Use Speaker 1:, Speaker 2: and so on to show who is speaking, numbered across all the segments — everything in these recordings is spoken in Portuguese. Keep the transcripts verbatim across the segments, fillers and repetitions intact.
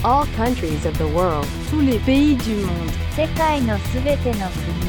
Speaker 1: all countries of the world.
Speaker 2: Tous les pays du monde.
Speaker 3: 世界のすべての国。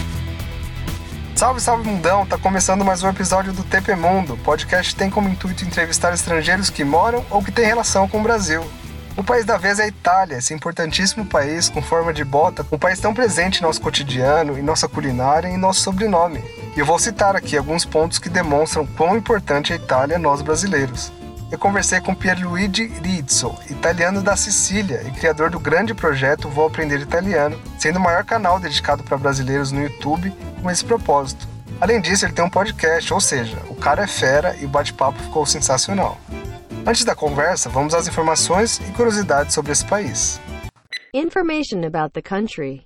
Speaker 4: Salve, salve mundão! Tá começando mais um episódio do T P Mundo. O podcast tem como intuito entrevistar estrangeiros que moram ou que têm relação com o Brasil. O país da vez é a Itália, esse importantíssimo país com forma de bota, um país tão presente em nosso cotidiano, em nossa culinária e em nosso sobrenome. E eu vou citar aqui alguns pontos que demonstram quão importante é a Itália a nós brasileiros. Eu conversei com Pierluigi Rizzo, italiano da Sicília e criador do grande projeto Vou Aprender Italiano, sendo o maior canal dedicado para brasileiros no YouTube com esse propósito. Além disso, ele tem um podcast, ou seja, o cara é fera e o bate-papo ficou sensacional. Antes da conversa, vamos às informações e curiosidades sobre esse país.
Speaker 1: Information about the country.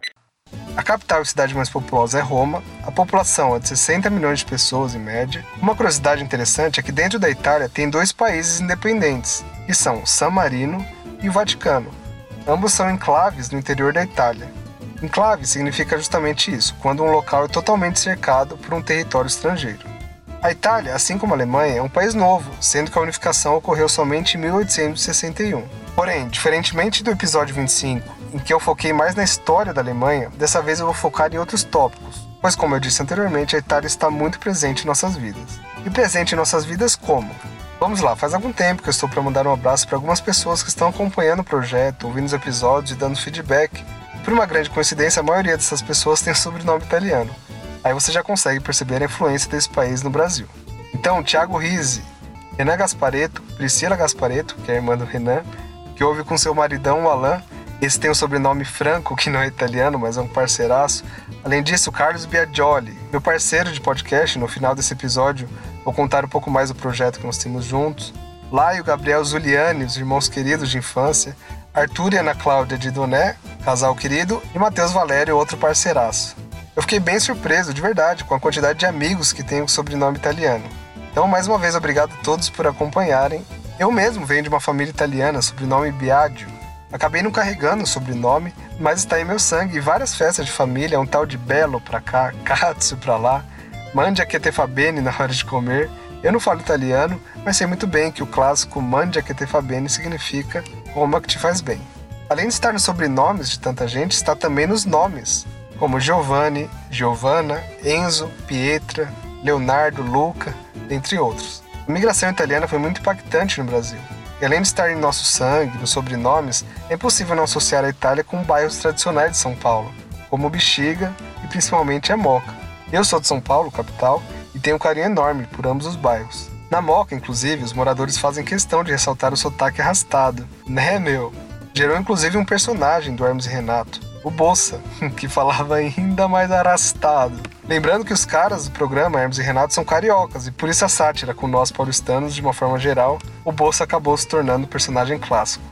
Speaker 4: A capital e cidade mais populosa é Roma, a população é de sessenta milhões de pessoas em média. Uma curiosidade interessante é que dentro da Itália tem dois países independentes, que são San Marino e o Vaticano. Ambos são enclaves no interior da Itália. Enclave significa justamente isso, quando um local é totalmente cercado por um território estrangeiro. A Itália, assim como a Alemanha, é um país novo, sendo que a unificação ocorreu somente em mil oitocentos e sessenta e um. Porém, diferentemente do episódio vinte e cinco, em que eu foquei mais na história da Alemanha, dessa vez eu vou focar em outros tópicos, pois como eu disse anteriormente, a Itália está muito presente em nossas vidas. E presente em nossas vidas como? Vamos lá, faz algum tempo que eu estou para mandar um abraço para algumas pessoas que estão acompanhando o projeto, ouvindo os episódios e dando feedback. E por uma grande coincidência, a maioria dessas pessoas tem sobrenome italiano. Aí você já consegue perceber a influência desse país no Brasil. Então, Thiago Rizzi, Renan Gasparetto, Priscila Gasparetto, que é a irmã do Renan, que ouve com seu maridão, o Alain. Esse tem o sobrenome Franco, que não é italiano, mas é um parceiraço. Além disso, o Carlos Biagioli, meu parceiro de podcast. No final desse episódio, vou contar um pouco mais do projeto que nós temos juntos. Lá e o Gabriel Zuliani, os irmãos queridos de infância. Arthur e Ana Cláudia de Doné, casal querido. E Matheus Valério, outro parceiraço. Eu fiquei bem surpreso, de verdade, com a quantidade de amigos que têm o sobrenome italiano. Então, mais uma vez, obrigado a todos por acompanharem. Eu mesmo venho de uma família italiana, sobrenome Biagio. Acabei não carregando o sobrenome, mas está em meu sangue. E várias festas de família, um tal de Bello pra cá, Cazzo pra lá, Mangia che te fa bene na hora de comer. Eu não falo italiano, mas sei muito bem que o clássico Mangia che te fa bene significa coma que te faz bem. Além de estar nos sobrenomes de tanta gente, está também nos nomes, como Giovanni, Giovanna, Enzo, Pietra, Leonardo, Luca, entre outros. A migração italiana foi muito impactante no Brasil. E além de estar em nosso sangue, nos sobrenomes, é impossível não associar a Itália com bairros tradicionais de São Paulo, como Bexiga e principalmente a Moca. Eu sou de São Paulo, capital, e tenho um carinho enorme por ambos os bairros. Na Moca, inclusive, os moradores fazem questão de ressaltar o sotaque arrastado. Né, meu? Gerou inclusive um personagem do Hermes e Renato, o Bossa, que falava ainda mais arrastado. Lembrando que os caras do programa Hermes e Renato são cariocas, e por isso a sátira com nós paulistanos, de uma forma geral, o Bossa acabou se tornando um personagem clássico.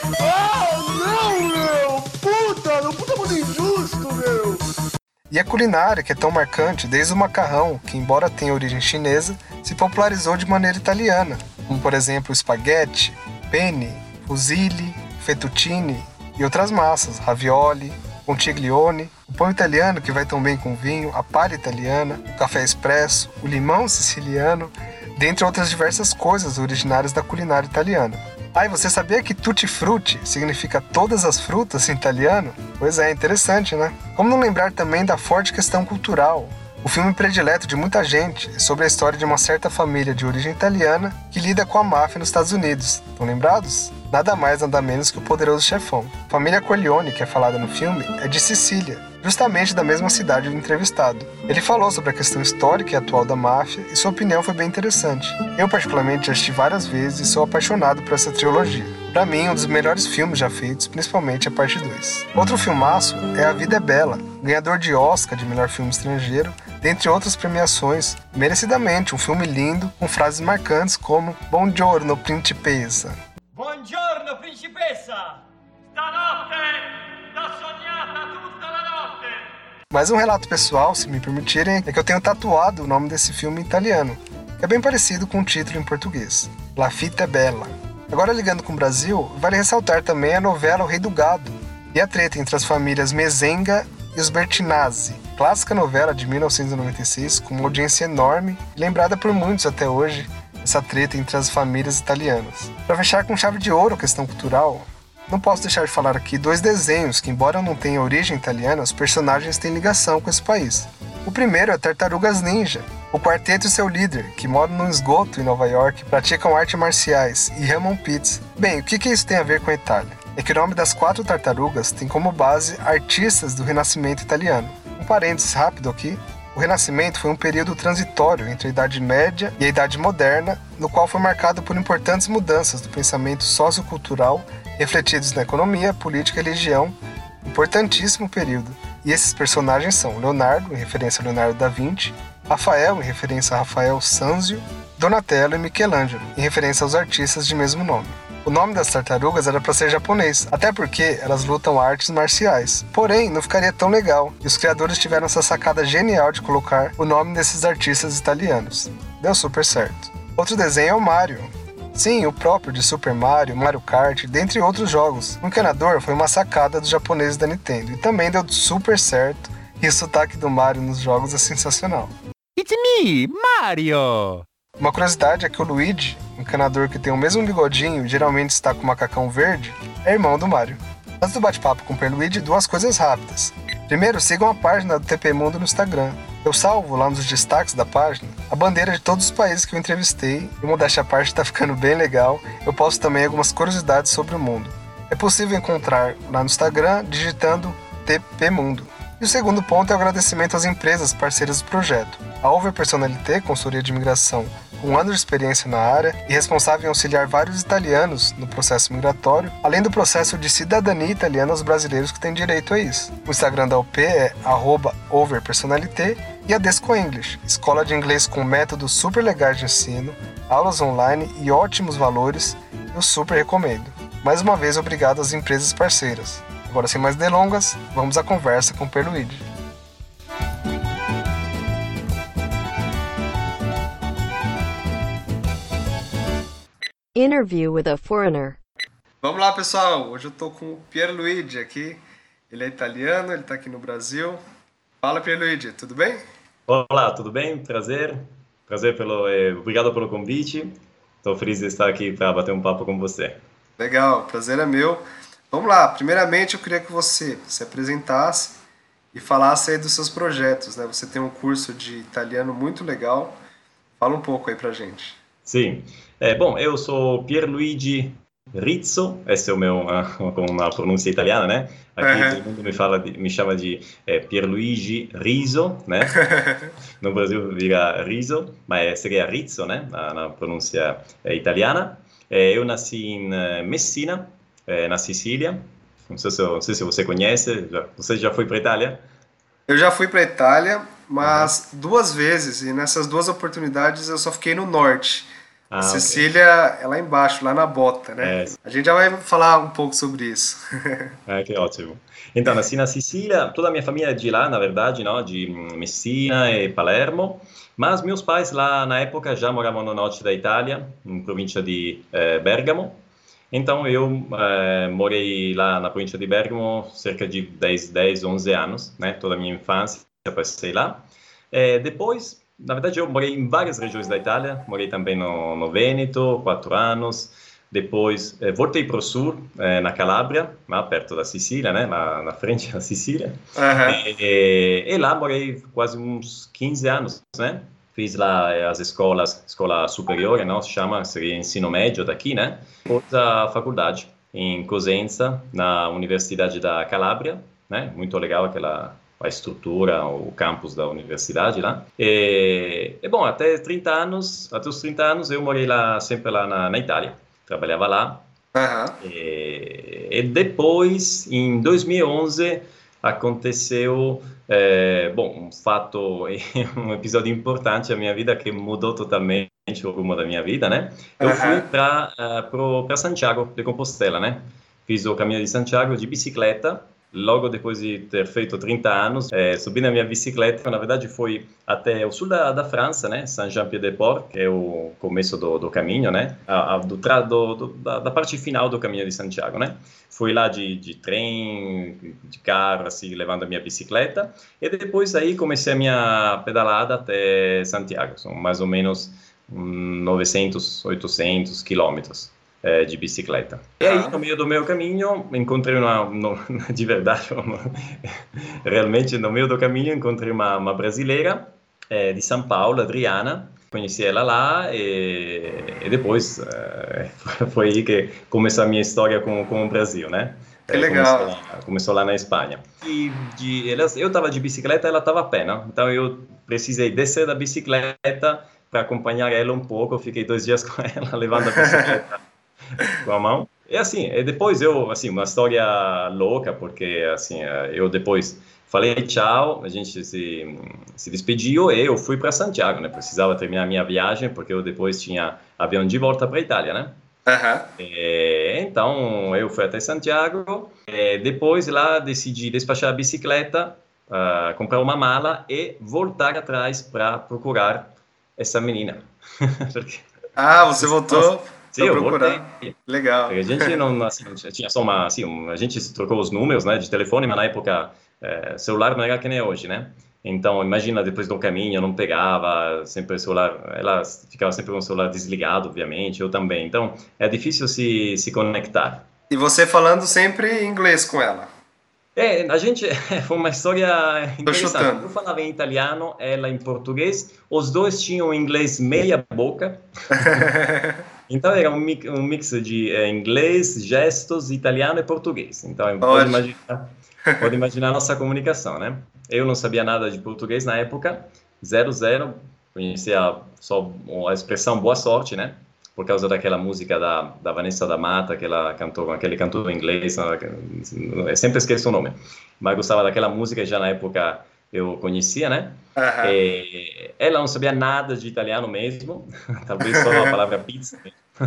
Speaker 5: Oh, não, meu! Puta, não puta muito injusto, meu!
Speaker 4: E a culinária, que é tão marcante, desde o macarrão, que embora tenha origem chinesa, se popularizou de maneira italiana, como por exemplo o espaguete, penne, fusilli, fettuccine e outras massas, ravioli, contiglione, o pão italiano que vai tão bem com vinho, a palha italiana, o café expresso, o limão siciliano, dentre outras diversas coisas originárias da culinária italiana. Ah, e você sabia que tutti frutti significa todas as frutas em italiano? Pois é, interessante, né? Como não lembrar também da forte questão cultural? O filme predileto de muita gente é sobre a história de uma certa família de origem italiana que lida com a máfia nos Estados Unidos. Estão lembrados? Nada mais, nada menos que o Poderoso Chefão. A família Corleone, que é falada no filme, é de Sicília, justamente da mesma cidade do entrevistado. Ele falou sobre a questão histórica e atual da máfia e sua opinião foi bem interessante. Eu, particularmente, já assisti várias vezes e sou apaixonado por essa trilogia. Pra mim, um dos melhores filmes já feitos, principalmente a parte dois. Outro filmaço é A Vida é Bela, ganhador de Oscar de melhor filme estrangeiro, dentre outras premiações, merecidamente um filme lindo, com frases marcantes como Buongiorno, principessa.
Speaker 6: Buongiorno, principessa! Stanotte l'ho sognata tutta la notte!
Speaker 4: Mas um relato pessoal, se me permitirem, é que eu tenho tatuado o nome desse filme em italiano, que é bem parecido com o título em português, La Vita é Bella. Agora, ligando com o Brasil, vale ressaltar também a novela O Rei do Gado e a treta entre as famílias Mezenga e os Bertinazzi, clássica novela de mil novecentos e noventa e seis com uma audiência enorme e lembrada por muitos até hoje, essa treta entre as famílias italianas. Para fechar com chave de ouro a questão cultural, Não posso deixar de falar aqui dois desenhos que, embora não tenham origem italiana, os personagens têm ligação com esse país. O primeiro é Tartarugas Ninja, o quarteto e seu líder, que moram num esgoto em Nova York, praticam artes marciais e ramam pizza. Bem, o que, que isso tem a ver com a Itália? É que o nome das quatro tartarugas tem como base artistas do Renascimento italiano. Um parênteses rápido aqui. O Renascimento foi um período transitório entre a Idade Média e a Idade Moderna, no qual foi marcado por importantes mudanças do pensamento sociocultural refletidos na economia, política e religião, importantíssimo período. E esses personagens são Leonardo, em referência a Leonardo da Vinci, Rafael, em referência a Rafael Sanzio, Donatello e Michelangelo, em referência aos artistas de mesmo nome. O nome das tartarugas era para ser japonês, até porque elas lutam artes marciais. Porém, não ficaria tão legal, e os criadores tiveram essa sacada genial de colocar o nome desses artistas italianos. Deu super certo. Outro desenho é o Mario. Sim, o próprio de Super Mario, Mario Kart, dentre outros jogos. O encanador foi uma sacada dos japoneses da Nintendo, e também deu super certo, e o sotaque do Mario nos jogos é sensacional.
Speaker 2: It's me, Mario!
Speaker 4: Uma curiosidade é que o Luigi, um encanador que tem o mesmo bigodinho e geralmente está com o macacão verde, é irmão do Mario. Antes do bate-papo com o Perluigi, duas coisas rápidas. Primeiro, sigam a página do T P Mundo no Instagram. Eu salvo lá nos destaques da página a bandeira de todos os países que eu entrevistei, e modéstia à parte está ficando bem legal. Eu posto também algumas curiosidades sobre o mundo. É possível encontrar lá no Instagram digitando T P Mundo. E o segundo ponto é o agradecimento às empresas parceiras do projeto. A Over Personalité, consultoria de imigração com anos de experiência na área e responsável em auxiliar vários italianos no processo migratório, além do processo de cidadania italiana aos brasileiros que têm direito a isso. O Instagram da U P é arroba overpersonalité e a Desco English, escola de inglês com métodos super legais de ensino, aulas online e ótimos valores, eu super recomendo. Mais uma vez, obrigado às empresas parceiras. Agora, sem mais delongas, vamos à conversa com o Perluigi.
Speaker 1: Interview with a foreigner.
Speaker 4: Vamos lá, pessoal. Hoje eu tô com o Pierluigi aqui. Ele é italiano, ele tá aqui no Brasil. Fala, Pierluigi, tudo bem?
Speaker 7: Olá, tudo bem? Prazer. Prazer pelo... Eh, obrigado pelo convite. Estou feliz de estar aqui para bater um papo com você.
Speaker 4: Legal, prazer é meu. Vamos lá. Primeiramente, eu queria que você se apresentasse e falasse aí dos seus projetos, né? Você tem um curso de italiano muito legal. Fala um pouco aí pra gente.
Speaker 7: Sim. É, bom, eu sou Pierluigi Rizzo, esse é o meu, uh, com uma pronúncia italiana, né? Aqui
Speaker 4: Uhum.
Speaker 7: todo mundo me, fala de, me chama de é, Pierluigi Rizzo, né? No Brasil vira Rizzo, mas seria Rizzo, né? Na, na pronúncia é, italiana. É, eu nasci em uh, Messina, é, na Sicília. Não sei, se, não sei se você conhece, já, você já foi para a Itália?
Speaker 4: Eu já fui pra Itália, mas uhum. duas vezes, e nessas duas oportunidades eu só fiquei no norte.
Speaker 7: Ah,
Speaker 4: a Sicília okay. é lá embaixo, lá na bota, né? É. A gente já vai falar um pouco sobre isso.
Speaker 7: É, que ótimo. Então, nasci na Sicília, toda a minha família é de lá, na verdade, não? De Messina e Palermo, mas meus pais lá na época já moravam no norte da Itália, em província de eh, Bergamo. Então, eu eh, morei lá na província de Bergamo cerca de dez, dez, onze anos, né? Toda a minha infância passei lá. Eh, depois... Na verdade, eu morei em várias regiões da Itália, morei também no, no Vêneto, quatro anos, depois eh, voltei para o sul, eh, na Calábria, lá perto da Sicília, né, na, na frente da Sicília, uhum. e, e, e lá morei quase uns quinze anos, né, fiz lá as escolas, escola superiore, não, se chama, seria ensino médio daqui, né, depois a faculdade em Cosenza, na Universidade da Calábria, né, muito legal aquela... a estrutura, o campus da universidade lá. E, e bom, até trinta anos, até os trinta anos eu morei lá, sempre lá na, na Itália. Trabalhava lá. Uhum. E, e depois, em dois mil e onze, aconteceu, é, bom, um fato, um episódio importante na minha vida que mudou totalmente o rumo da minha vida, né? Eu uhum. fui para uh, para Santiago de Compostela, né? Fiz o caminho de Santiago de bicicleta. Logo depois de ter feito trinta anos, é, subi na minha bicicleta, na verdade foi até o sul da, da França, né, Saint-Jean-Pied-de-Port, que é o começo do, do caminho, né, a, a, do, do, do, da, da parte final do caminho de Santiago, né. Fui lá de, de trem, de carro, assim, levando a minha bicicleta, e depois aí comecei a minha pedalada até Santiago, são mais ou menos novecentos, oitocentos quilômetros. eh, de bicicleta. E aí, no meio do meu caminho, encontrei uma, no, de verdade, uma, realmente no meio do caminho encontrei uma, uma brasileira eh, di San Paolo, Adriana. Conheci ela lá e, e depois eh, foi aí que começou a minha história com, com o Brasil, né?
Speaker 4: Que legal.
Speaker 7: Começou lá, começou lá na Espanha. E de, ela, eu estava de bicicleta, ela estava a pé, né? Então eu precisei descer da bicicleta para acompanhar ela um pouco. Fiquei dois dias com ela, levando a bicicleta com a mão. E assim, e depois eu, assim, uma história louca, porque assim, eu depois falei tchau, a gente se, se despediu e eu fui para Santiago, né? Precisava terminar a minha viagem, porque eu depois tinha avião de volta para a Itália, né?
Speaker 4: Aham.
Speaker 7: E, então eu fui até Santiago, e depois lá decidi despachar a bicicleta, uh, comprar uma mala e voltar atrás para procurar essa menina. Porque,
Speaker 4: Ah, você voltou
Speaker 7: sim,
Speaker 4: para
Speaker 7: eu
Speaker 4: procurar.
Speaker 7: voltei.
Speaker 4: Legal.
Speaker 7: Porque a gente não, assim, tinha só uma, assim, um, a gente trocou os números, né, de telefone, mas na época é, celular não era que nem hoje, né? Então, imagina, depois do caminho, eu não pegava sempre o celular, ela ficava sempre com o celular desligado, obviamente, eu também. Então, é difícil se, se conectar.
Speaker 4: E você falando sempre inglês com ela?
Speaker 7: É, a gente, foi uma história interessante.
Speaker 4: chutando.
Speaker 7: Eu falava em italiano, ela em português, os dois tinham inglês meia boca. Então era um mix, um mix de é, inglês, gestos, italiano e português. Então pode imaginar, pode imaginar a nossa comunicação, né? Eu não sabia nada de português na época, zero, zero. Conhecia só a expressão boa sorte, né? Por causa daquela música da, da Vanessa da Mata, que ela cantou com aquele cantor inglês, eu sempre esqueço o nome, mas gostava daquela música, já na época eu conhecia, né?
Speaker 4: Aham.
Speaker 7: E ela não sabia nada de italiano mesmo, talvez só a palavra pizza.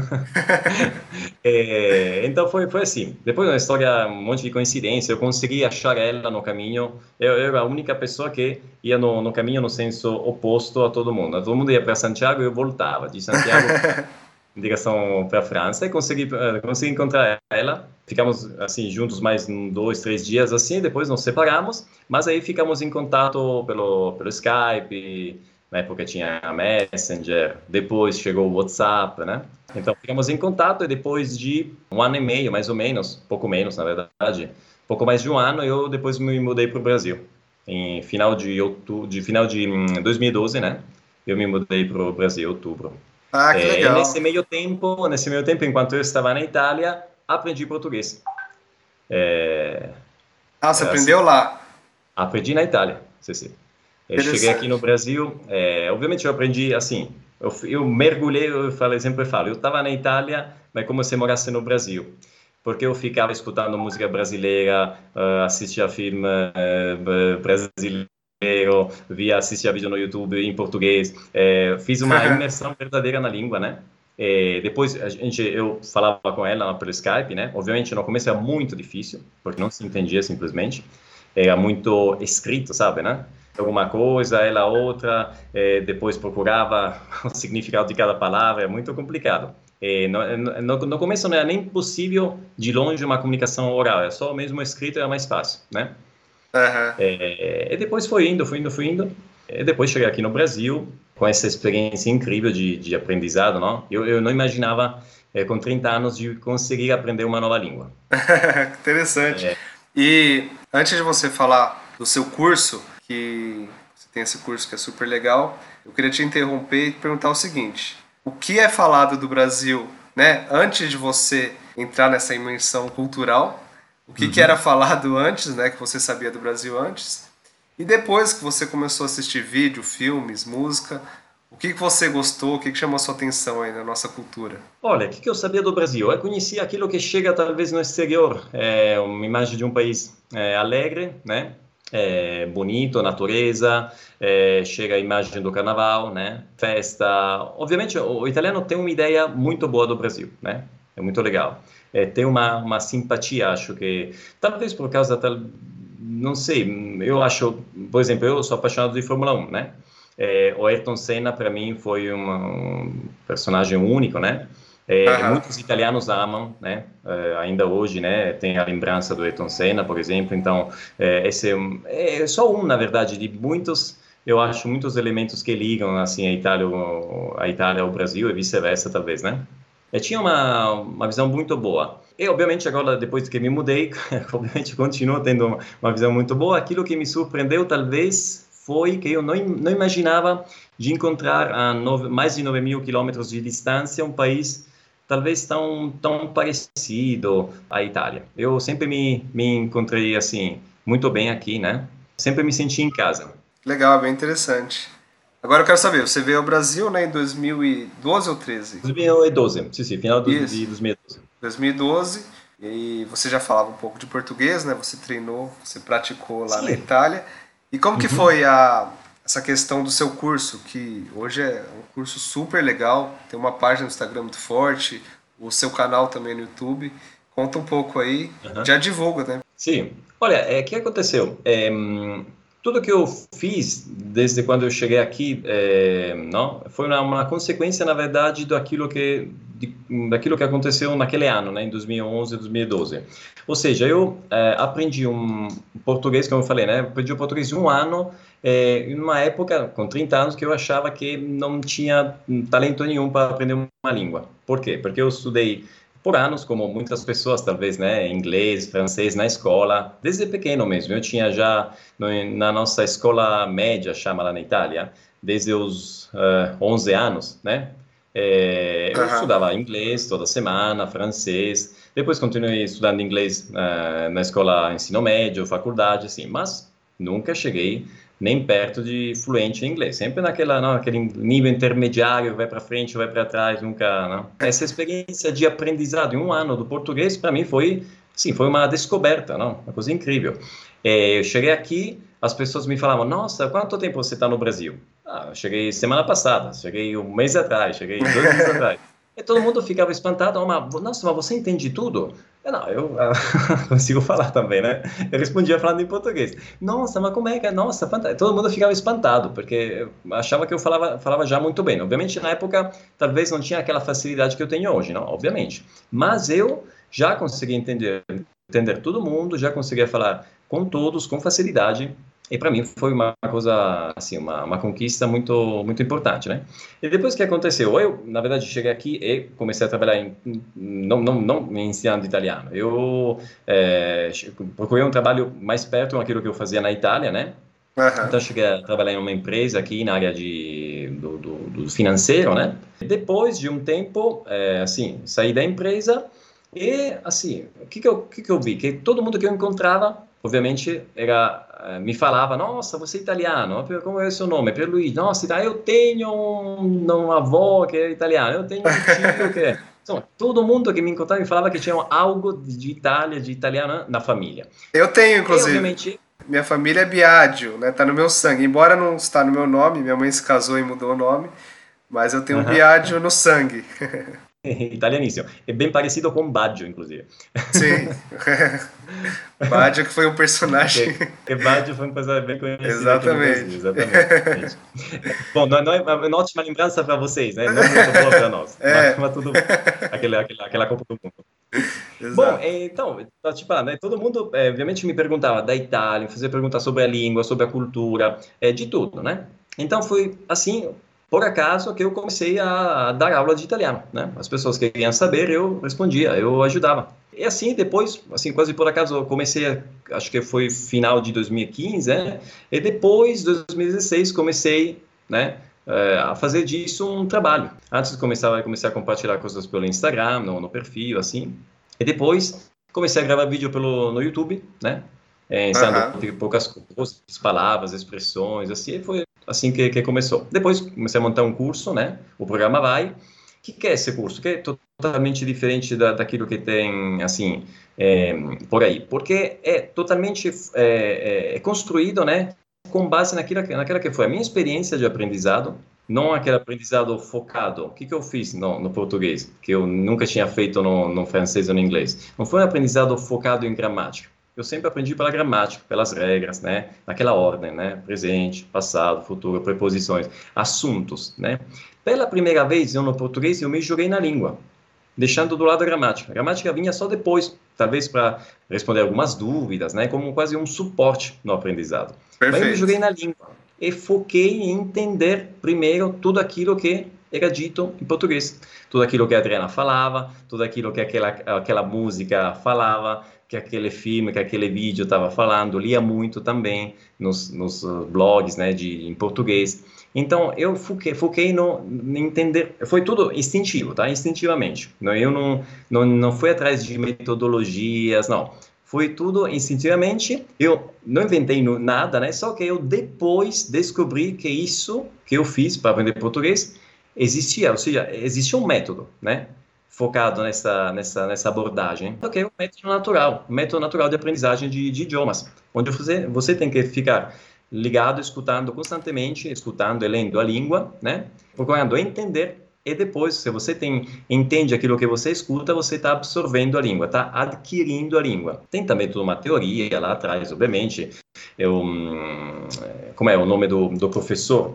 Speaker 7: E, então foi, foi assim. Depois uma história, um monte de coincidência, eu consegui achar ela no caminho. Eu, eu era a única pessoa que ia no, no caminho no senso oposto a todo mundo. Todo mundo ia para Santiago e eu voltava de Santiago em direção para a França e consegui, uh, consegui encontrar ela. Ficamos assim juntos mais um, dois, três dias assim, depois nos separamos, mas aí ficamos em contato pelo, pelo Skype, na época tinha a Messenger, depois chegou o WhatsApp, né? Então ficamos em contato e depois de um ano e meio, mais ou menos, pouco menos na verdade, pouco mais de um ano, eu depois me mudei para o Brasil. Em final de, outubro, de final de dois mil e doze, né? Eu me mudei para o Brasil, em outubro.
Speaker 4: Ah, que
Speaker 7: É,
Speaker 4: legal.
Speaker 7: e nesse meio tempo, nesse meio tempo, enquanto eu estava na Itália, aprendi português. É,
Speaker 4: Ah, você
Speaker 7: é,
Speaker 4: aprendeu
Speaker 7: assim,
Speaker 4: lá?
Speaker 7: aprendi na Itália, sim, sim. Eu cheguei
Speaker 4: Interessante.
Speaker 7: aqui no Brasil, é, obviamente eu aprendi assim, eu, eu mergulhei, eu falei, sempre falo, eu estava na Itália, mas como se morasse no Brasil. Porque eu ficava escutando música brasileira, uh, assistia filme uh, brasileiro, via, assistia vídeo no YouTube em português, é, fiz uma imersão verdadeira na língua, né? E depois a gente, eu falava com ela pelo Skype, né? Obviamente no começo era muito difícil, porque não se entendia simplesmente, era muito escrito, sabe, né? Alguma coisa, ela outra, é, depois procurava o significado de cada palavra, é muito complicado. E no, no, no começo não era nem possível de longe uma comunicação oral, é só mesmo escrito, era mais fácil, né?
Speaker 4: Aham.
Speaker 7: É, e depois foi indo, foi indo, foi indo. E depois cheguei aqui no Brasil com essa experiência incrível de, de aprendizado, não? Eu, eu não imaginava, é, com trinta anos, de conseguir aprender uma nova língua.
Speaker 4: Interessante.
Speaker 7: É.
Speaker 4: E antes de você falar do seu curso, que você tem esse curso que é super legal, eu queria te interromper e te perguntar o seguinte: o que é falado do Brasil, né? Antes de você entrar nessa imersão cultural, o que,
Speaker 7: Uhum.
Speaker 4: que era falado antes, né? Que você sabia do Brasil antes, e depois que você começou a assistir vídeo, filmes, música, o que, que você gostou, o que, que chamou a sua atenção aí na nossa cultura?
Speaker 7: Olha, o que, que eu sabia do Brasil? Eu conhecia aquilo que chega talvez no exterior, é uma imagem de um país é, alegre, né? É, bonito, natureza, é, chega a imagem do carnaval, né? Festa. Obviamente, o, o italiano tem uma ideia muito boa do Brasil, né? É muito legal. É, tem uma, uma simpatia, acho que, talvez por causa, tal, não sei, eu acho, por exemplo, eu sou apaixonado de Fórmula um, né? É, o Ayrton Senna, para mim, foi uma, um personagem único, né? É,
Speaker 4: Aham.
Speaker 7: muitos italianos amam, né? É, ainda hoje, né? Tem a lembrança do Ayrton Senna, por exemplo. Então, é, esse é, um- é só um, na verdade, de muitos, eu acho, muitos elementos que ligam assim a Itália, ao- a Itália ao Brasil e vice-versa, talvez, né? E tinha uma, uma visão muito boa. E, obviamente, agora, depois que me mudei, obviamente, continuo tendo uma, uma visão muito boa. Aquilo que me surpreendeu, talvez, foi que eu não, não imaginava de encontrar a nove, mais de nove mil quilômetros de distância um país talvez tão, tão parecido à Itália. Eu sempre me, me encontrei, assim, muito bem aqui, né? Sempre me senti em casa.
Speaker 4: Legal, bem interessante. Agora eu quero saber, você veio ao Brasil, né, em dois mil e doze ou treze?
Speaker 7: dois mil e doze, sim, sim, final do,
Speaker 4: Isso.
Speaker 7: de dois mil e doze.
Speaker 4: dois mil e doze, e você já falava um pouco de português, né? Você treinou, você praticou lá
Speaker 7: Sim.
Speaker 4: na Itália. E como que foi a, essa questão do seu curso, que hoje é um curso super legal, tem uma página no Instagram muito forte, o seu canal também no YouTube. Conta um pouco aí,
Speaker 7: Uhum.
Speaker 4: já divulga, né?
Speaker 7: Sim. Olha, o é, que aconteceu? É, tudo que eu fiz desde quando eu cheguei aqui, é, não, foi uma, uma consequência, na verdade, daquilo que, de, daquilo que aconteceu naquele ano, né, em dois mil e onze, dois mil e doze. Ou seja, eu é, aprendi um português, como eu falei, né, aprendi o português um ano, é, em uma época, com trinta anos, que eu achava que não tinha talento nenhum para aprender uma língua. Por quê? Porque eu estudei por anos, como muitas pessoas, talvez, né, inglês, francês na escola, desde pequeno mesmo. Eu tinha já, no, na nossa escola média, chama lá na Itália, desde os uh, onze anos, né, é, eu
Speaker 4: Aham.
Speaker 7: estudava inglês toda semana, francês, depois continuei estudando inglês uh, na escola ensino médio, faculdade, assim, mas nunca cheguei nem perto de fluente em inglês, sempre naquela, não, naquele nível intermediário, vai para frente, vai para trás, nunca, não. Essa experiência de aprendizado em um ano do português, para mim, foi, sim, foi uma descoberta, não, uma coisa incrível. É, eu cheguei aqui, as pessoas me falavam, nossa, quanto tempo você está no Brasil? Ah, eu cheguei semana passada, cheguei um mês atrás, cheguei dois meses atrás. E todo mundo ficava espantado, oh, mas, nossa, mas você entende tudo? Eu, não, eu uh, consigo falar também, né? Eu respondia falando em português. Nossa, mas como é que é? Nossa, fantástico. Todo mundo ficava espantado, porque achava que eu falava, falava já muito bem. Obviamente, na época, talvez não tinha aquela facilidade que eu tenho hoje, não? Obviamente. Mas eu já conseguia entender, entender todo mundo, já conseguia falar com todos, com facilidade. E para mim foi uma coisa, assim, uma, uma conquista muito, muito importante, né? E depois que aconteceu, eu, na verdade, cheguei aqui e comecei a trabalhar em, não, não, não me ensinando italiano. Eu é, procurei um trabalho mais perto daquilo que eu fazia na Itália, né?
Speaker 4: Aham.
Speaker 7: Então, cheguei a trabalhar em uma empresa aqui na área de, do, do, do financeiro, né? Depois de um tempo, é, assim, saí da empresa e, assim, o que que eu, o que que eu vi? Que todo mundo que eu encontrava, obviamente, era, me falava, nossa, você é italiano, como é o seu nome? Pierluigi, nossa, eu tenho um, uma avó que é italiana, eu tenho um tio que é... Insomma, todo mundo que me encontrava me falava que tinha algo de Itália, de italiano na família.
Speaker 4: Eu tenho,
Speaker 7: E,
Speaker 4: inclusive.
Speaker 7: obviamente...
Speaker 4: Minha família é Biagio, né? Tá no meu sangue. Embora não está no meu nome, minha mãe se casou e mudou o nome, mas eu tenho um
Speaker 7: Uhum.
Speaker 4: Biagio no sangue.
Speaker 7: Italianíssimo. É bem parecido com Baggio, inclusive.
Speaker 4: Sim. Baggio, que foi um personagem.
Speaker 7: Que, que Baggio foi uma coisa bem conhecida.
Speaker 4: Exatamente.
Speaker 7: Aqui no Brasil, exatamente. Bom, não, não é uma ótima lembrança para vocês, né? Não é muito boa para nós.
Speaker 4: É.
Speaker 7: Mas, mas tudo bem. Aquela, aquela, aquela Copa do Mundo.
Speaker 4: Exato.
Speaker 7: Bom, então, tipo, né, todo mundo, é, obviamente, me perguntava da Itália, fazia perguntas sobre a língua, sobre a cultura, é, de tudo, né? Então, foi assim, por acaso, que eu comecei a dar aula de italiano, né? As pessoas que queriam saber, eu respondia, eu ajudava. E assim, depois, assim, quase por acaso, eu comecei, a, acho que foi final de dois mil e quinze, né? E depois, dois mil e dezesseis, comecei, né? a fazer disso um trabalho. Antes de começar, eu comecei a compartilhar coisas pelo Instagram, no, no perfil, assim. E depois comecei a gravar vídeo pelo, no YouTube, né? É, ensinando
Speaker 4: Uhum.
Speaker 7: poucas coisas, palavras, expressões, assim. E foi assim que, que começou. Depois comecei a montar um curso, né? O programa Vai. O que, que é esse curso? Que é totalmente diferente da, daquilo que tem, assim, é, por aí. Porque é totalmente é, é, é construído, né? Com base naquilo, naquela que foi a minha experiência de aprendizado, não aquele aprendizado focado. O que, que eu fiz no, no português, que eu nunca tinha feito no, no francês ou no inglês? Não foi um aprendizado focado em gramática. Eu sempre aprendi pela gramática, pelas regras, né? Naquela ordem, né? Presente, passado, futuro, preposições, assuntos, né? Pela primeira vez, eu no português, eu me joguei na língua, deixando do lado a gramática. A gramática vinha só depois, talvez para responder algumas dúvidas, né? Como quase um suporte no aprendizado.
Speaker 4: Perfeito.
Speaker 7: Mas eu me joguei na língua e foquei em entender primeiro tudo aquilo que era dito em português. Tudo aquilo que a Adriana falava, tudo aquilo que aquela, aquela música falava, que aquele filme, que aquele vídeo estava falando, lia muito também nos, nos blogs, né, de, em português. Então, eu foquei, foquei no, no entender, foi tudo instintivo, tá? Instintivamente. Eu não, não, não fui atrás de metodologias, não. Foi tudo instintivamente, eu não inventei nada, né? Só que eu depois descobri que isso que eu fiz para aprender português existia, ou seja, existe um método, né? Focado nessa, nessa, nessa abordagem, que é um método natural, um método natural de aprendizagem de, de idiomas, onde você, você tem que ficar ligado, escutando constantemente, escutando e lendo a língua, né? Procurando entender. E depois, se você tem, entende aquilo que você escuta, você está absorvendo a língua, está adquirindo a língua. Tem também toda uma teoria lá atrás, obviamente. Eu, como é o nome do, do professor?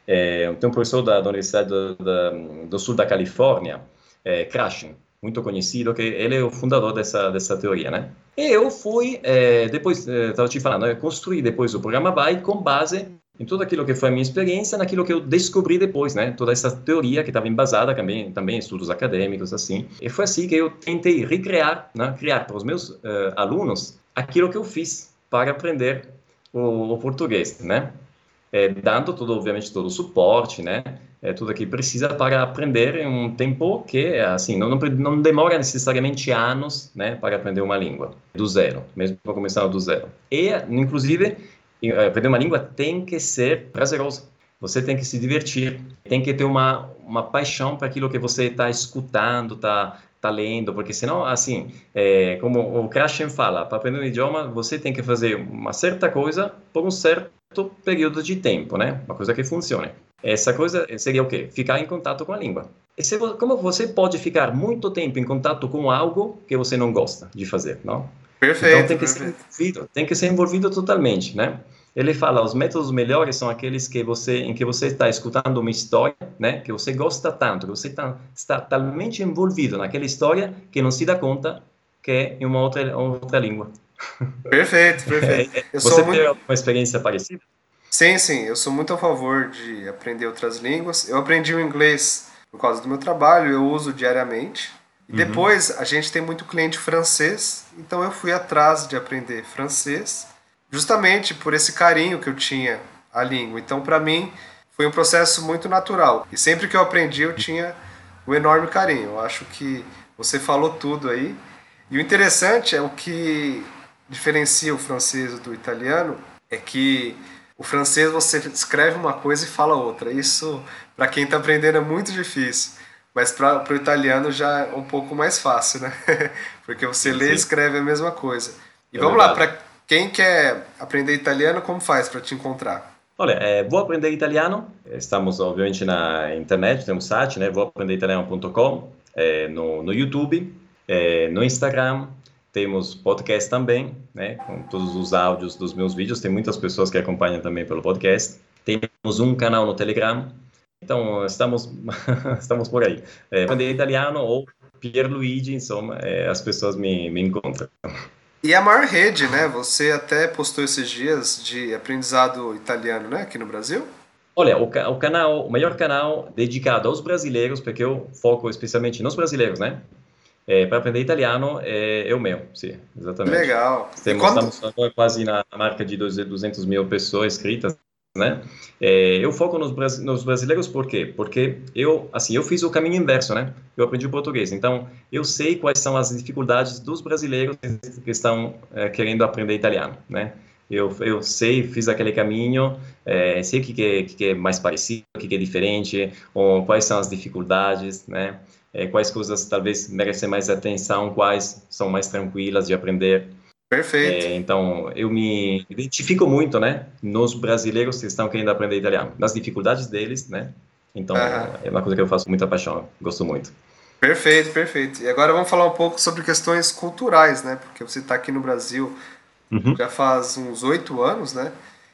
Speaker 7: É, tem um professor da, da Universidade do, da, do Sul da Califórnia, é, Krashen, muito conhecido, que ele é o fundador dessa, dessa teoria, né? E eu fui, é, depois, estava te falando, eu construí depois o programa B A I com base em tudo aquilo que foi a minha experiência, naquilo que eu descobri depois, né? Toda essa teoria que estava embasada também, também em estudos acadêmicos, assim. E foi assim que eu tentei recriar, né? Criar para os meus uh, alunos aquilo que eu fiz para aprender o, o português, né? É, dando todo, obviamente, todo o suporte, né? É tudo que precisa para aprender em um tempo que, assim, não, não, não demora necessariamente anos, né? Para aprender uma língua, do zero, mesmo para começar do zero. E, inclusive, aprender uma língua tem que ser prazeroso. Você tem que se divertir, tem que ter uma, uma paixão para aquilo que você está escutando, está tá lendo, porque senão, assim, é, como o Krashen fala, para aprender um idioma, você tem que fazer uma certa coisa por um certo período de tempo, né? Uma coisa que funcione. Essa coisa seria o quê? Ficar em contato com a língua. E se, como você pode ficar muito tempo em contato com algo que você não gosta de fazer, não?
Speaker 4: Perfeito.
Speaker 7: Então tem que
Speaker 4: perfeito.
Speaker 7: ser envolvido, tem que ser envolvido totalmente, né? Ele fala, os métodos melhores são aqueles que você, em que você está escutando uma história, né? Que você gosta tanto, que você tá, está totalmente envolvido naquela história que não se dá conta que é em uma outra, outra língua.
Speaker 4: Perfeito, perfeito. Eu
Speaker 7: você
Speaker 4: sou
Speaker 7: tem
Speaker 4: muito...
Speaker 7: alguma experiência parecida?
Speaker 4: Sim, sim. Eu sou muito a favor de aprender outras línguas. Eu aprendi o inglês por causa do meu trabalho, eu uso diariamente. E depois, a gente tem muito cliente francês, então eu fui atrás de aprender francês, justamente por esse carinho que eu tinha à língua. Então, para mim, foi um processo muito natural. E sempre que eu aprendi, eu tinha um enorme carinho. Eu acho que você falou tudo aí. E o interessante é o que diferencia o francês do italiano, é que o francês você escreve uma coisa e fala outra. Isso, para quem está aprendendo, é muito difícil. Mas para o italiano já é um pouco mais fácil, né? Porque você lê e escreve a mesma coisa. E é vamos verdade. Lá, para quem quer aprender italiano, como faz para te encontrar?
Speaker 7: Olha, é, vou aprender italiano. Estamos, obviamente, na internet, temos um site, né? vou aprender italiano ponto com, é, no, no YouTube, é, no Instagram. Temos podcast também, né? Com todos os áudios dos meus vídeos. Tem muitas pessoas que acompanham também pelo podcast. Temos um canal no Telegram. Então, estamos, estamos por aí. É, aprender italiano ou Pierluigi, em soma, é, as pessoas me, me encontram.
Speaker 4: E a maior rede, né? Você até postou esses dias de aprendizado italiano, né? Aqui no Brasil?
Speaker 7: Olha, o, o canal, o maior canal dedicado aos brasileiros, porque eu foco especialmente nos brasileiros, né? É, para aprender italiano é, é o meu, sim, exatamente.
Speaker 4: Legal.
Speaker 7: Temos, quando... Estamos agora quase na marca de duzentas mil pessoas inscritas, né? É, eu foco nos, nos brasileiros por quê? Porque eu, assim, eu fiz o caminho inverso, né? Eu aprendi o português, então eu sei quais são as dificuldades dos brasileiros que estão é, querendo aprender italiano, né? Eu, eu sei, fiz aquele caminho, é, sei o que, que, é, que é mais parecido, o que, que é diferente, ou quais são as dificuldades, né? É, quais coisas talvez merecem mais atenção, quais são mais tranquilas de aprender.
Speaker 4: Perfeito.
Speaker 7: É, então, eu me identifico muito, né, nos brasileiros que estão querendo aprender italiano, nas dificuldades deles, né? Então, uhum. é uma coisa que eu faço com muita paixão, gosto muito.
Speaker 4: Perfeito, perfeito. E agora vamos falar um pouco sobre questões culturais, né? Porque você está aqui no Brasil uhum. já faz uns oito anos, né?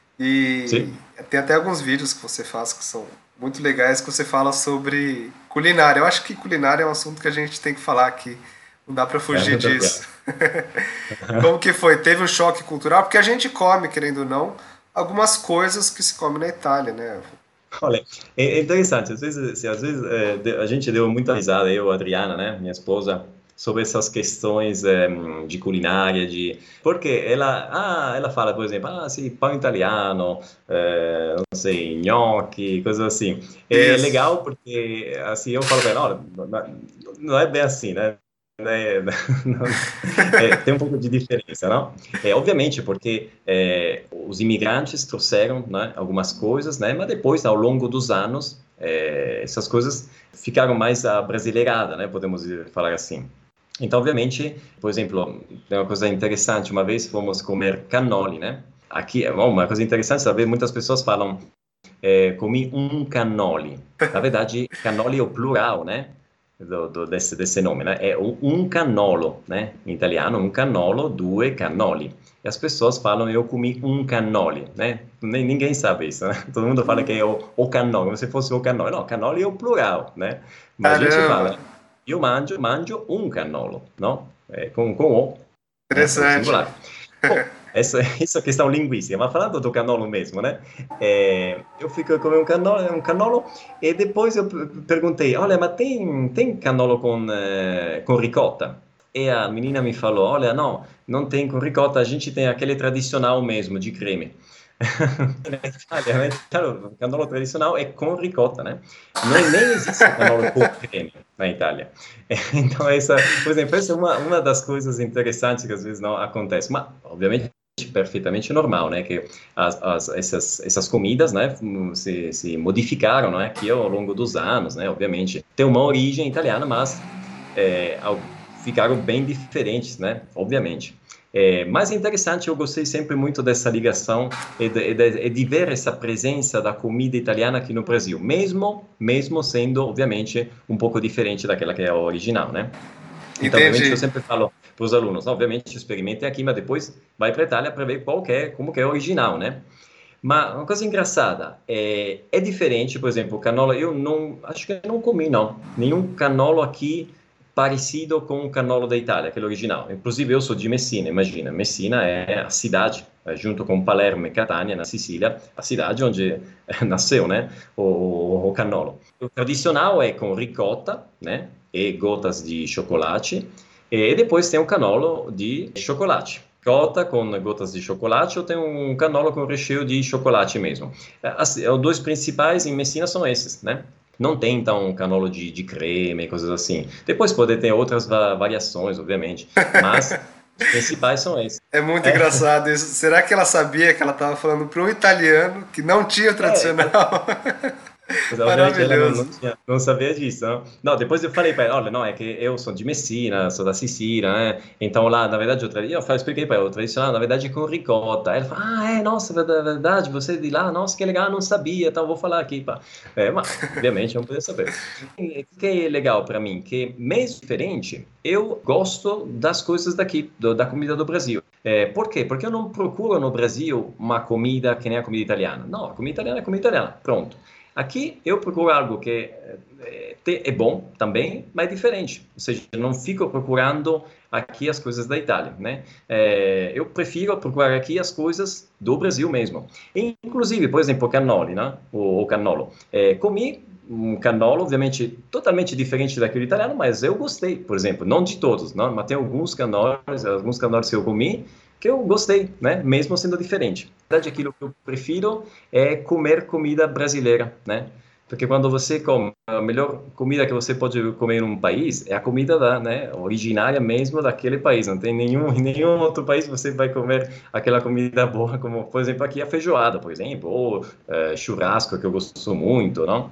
Speaker 4: E Sim. tem até alguns vídeos que você faz que são muito legais, que você fala sobre culinária. Eu acho que culinária é um assunto que a gente tem que falar aqui. Não dá para fugir é, disso. Como que foi? Teve um choque cultural? Porque a gente come, querendo ou não, algumas coisas que se come na Itália, né?
Speaker 7: Olha, é, é interessante, às vezes, se, às vezes é, de- a gente deu muita risada, eu, a Adriana, né, minha esposa, sobre essas questões é, de culinária, de... Porque ela, ah, ela fala, por exemplo, ah, sì, pão italiano, é, não sei, gnocchi, coisas assim. É
Speaker 4: Isso.
Speaker 7: legal porque, assim, eu falo para ela, olha, não, não é bem assim, né? É, não- é, tem um pouco de diferença, não? É, obviamente, porque é, os imigrantes trouxeram, né, algumas coisas, né, mas depois, ao longo dos anos, é, essas coisas ficaram mais abrasileiradas, né, podemos dizer- falar assim. Então, obviamente, por exemplo, tem uma coisa interessante, uma vez fomos comer cannoli, né? Aqui, bom, uma coisa interessante, saber, muitas pessoas falam, é, comi um cannoli. Na verdade, cannoli é o plural, né? Do, do- desse, desse nome, né? É um, um cannolo, né? Em italiano, um cannolo, due cannoli. E as pessoas falam, eu comi um cannoli, né? Nem, ninguém sabe isso, né? Todo mundo fala que é o, o cannoli, como se fosse o cannoli. Não, cannoli é o plural, né? Mas a gente
Speaker 4: Caramba,
Speaker 7: fala, io mangio, mangio un cannolo, no? É, com, com o, né? É o
Speaker 4: interessante.
Speaker 7: singular. Bom, essa, isso é questão linguística, mas falando do cannolo mesmo, né? É, eu fico com um cannolo, um cannolo e depois eu p- perguntei, olha, mas tem, tem cannolo com, eh, com ricota? E a menina me falou, olha, não, não tem com ricota, a gente tem aquele tradicional mesmo, de creme. Na Itália, na Itália, o cannolo tradicional é com ricota, né? Não, nem existe cannolo com creme na Itália. Então, essa, por exemplo, essa é uma, uma das coisas interessantes que às vezes não acontece. Mas, obviamente, perfeitamente normal, né? Que as, as, essas, essas comidas, né? Se, se modificaram, né? Aqui ao longo dos anos, né? Obviamente, tem uma origem italiana, mas é, ao- ficaram bem diferentes, né? Obviamente. É, mas é interessante, eu gostei sempre muito dessa ligação e de, e de- e de ver essa presença da comida italiana aqui no Brasil, mesmo, mesmo sendo, obviamente, um pouco diferente daquela que é a original, né? Então, obviamente, eu
Speaker 4: Entendi.
Speaker 7: sempre falo para os alunos, obviamente, experimentem aqui, mas depois vai para a Itália para ver qual que é, como que é a original, né? Mas uma coisa engraçada, é, é diferente, por exemplo, o cannolo, eu não, acho que eu não comi, não, nenhum cannolo aqui parecido com o cannolo da Itália, aquele original. Inclusive, eu sou de Messina, imagina, Messina é a cidade, eh, junto com Palermo e Catania, na Sicília, a cidade onde eh, nasceu, né, o, o cannolo. O tradicional é com ricotta, né, e gotas de chocolate, e depois tem o cannolo de chocolate. Ricotta com gotas de chocolate ou tem um cannolo com recheio de chocolate mesmo. As, os dois principais em Messina são esses, né? Não tem, então, um cannolo de, de creme e coisas assim. Depois pode ter outras va- variações, obviamente, mas os principais são esses.
Speaker 4: É muito
Speaker 7: É,
Speaker 4: engraçado isso. Será que ela sabia que ela estava falando para um italiano que não tinha o
Speaker 7: é,
Speaker 4: tradicional?
Speaker 7: Mas, obviamente ela não, não,
Speaker 4: Maravilhoso.
Speaker 7: tinha, não sabia disso, não? Não, depois eu falei para ela, olha, não, é que eu sou de Messina, sou da Sicília, né? Então lá, na verdade, eu, tra... eu falei, expliquei para ela, o tradicional, na verdade, é com ricota. Aí ela falou, ah, é, nossa, é verdade, verdade, você é de lá, nossa, que legal, não sabia, então vou falar aqui, pá. É, mas, obviamente, eu não podia saber. E o que é legal para mim, que mesmo diferente, eu gosto das coisas daqui, do, da comida do Brasil. É, por quê? Porque eu não procuro no Brasil uma comida que nem a comida italiana. Não, a comida italiana é comida italiana, pronto. Aqui eu procuro algo que é, te- é bom também, mas é diferente. Ou seja, eu não fico procurando aqui as coisas da Itália, né? É, eu prefiro procurar aqui as coisas do Brasil mesmo. Inclusive, por exemplo, o cannoli, né? O, o cannolo. É, comi um cannolo, obviamente, totalmente diferente daquele italiano, mas eu gostei, por exemplo. Não de todos, não, mas tem alguns cannolis, alguns cannolis que eu comi que eu gostei, né? Mesmo sendo diferente. Na verdade, aquilo que eu prefiro é comer comida brasileira, né? Porque quando você come, a melhor comida que você pode comer em um país é a comida da, né, originária mesmo daquele país. Não tem nenhum, em nenhum outro país você vai comer aquela comida boa, como, por exemplo, aqui a feijoada, por exemplo, ou eh, churrasco, que eu gosto muito, não?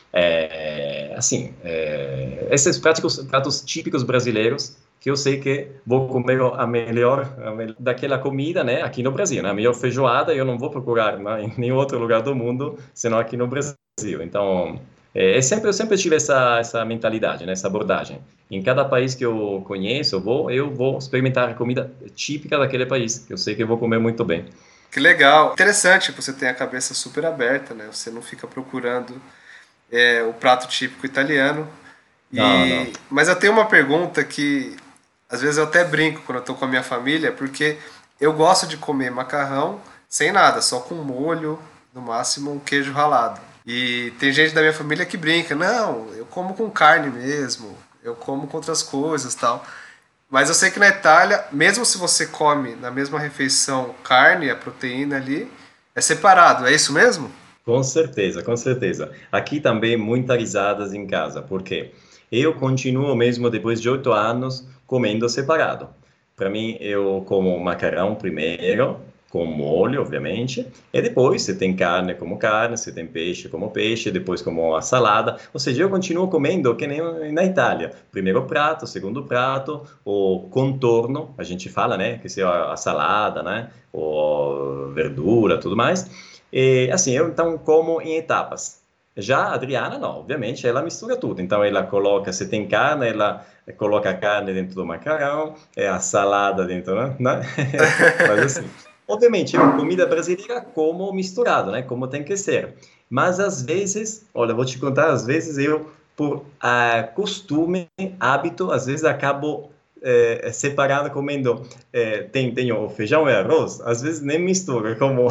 Speaker 7: É, assim, é, esses pratos, pratos típicos brasileiros que eu sei que vou comer a melhor, a melhor daquela comida, né, aqui no Brasil, né? A melhor feijoada eu não vou procurar, né, em nenhum outro lugar do mundo, senão aqui no Brasil. Então, é, é sempre, eu sempre tive essa, essa mentalidade, né, essa abordagem. Em cada país que eu conheço, eu vou, eu vou experimentar a comida típica daquele país, que eu sei que eu vou comer muito bem.
Speaker 4: Que legal. Interessante, você tem a cabeça super aberta, né? Você não fica procurando é, o prato típico italiano.
Speaker 7: Não, não.
Speaker 4: E... Mas eu tenho uma pergunta que às vezes eu até brinco quando eu tô com a minha família, porque eu gosto de comer macarrão sem nada, só com molho, no máximo um queijo ralado. E tem gente da minha família que brinca, não, eu como com carne mesmo, eu como com outras coisas e tal. Mas eu sei que na Itália, mesmo se você come na mesma refeição carne, a proteína ali, é separado, é isso mesmo?
Speaker 7: Com certeza, com certeza. Aqui também muitas risadas em casa, porque eu continuo mesmo depois de oito anos comendo separado. Para mim, eu como macarrão primeiro, com molho, obviamente, e depois se tem carne como carne, se tem peixe como peixe, depois como a salada. Ou seja, eu continuo comendo que nem na Itália. Primeiro prato, segundo prato, o contorno, a gente fala, né, que seja a salada, né, ou verdura, tudo mais. E assim, eu então como em etapas. Já a Adriana, não, obviamente, ela mistura tudo. Então, ela coloca, se tem carne, ela coloca a carne dentro do macarrão, é a salada dentro, né? Mas assim, obviamente, a comida brasileira como misturado, né? Como tem que ser. Mas às vezes, olha, vou te contar, às vezes eu, por uh, costume, hábito, às vezes acabo é, separado, comendo, é, tem, tem o feijão e arroz, às vezes nem misturo, como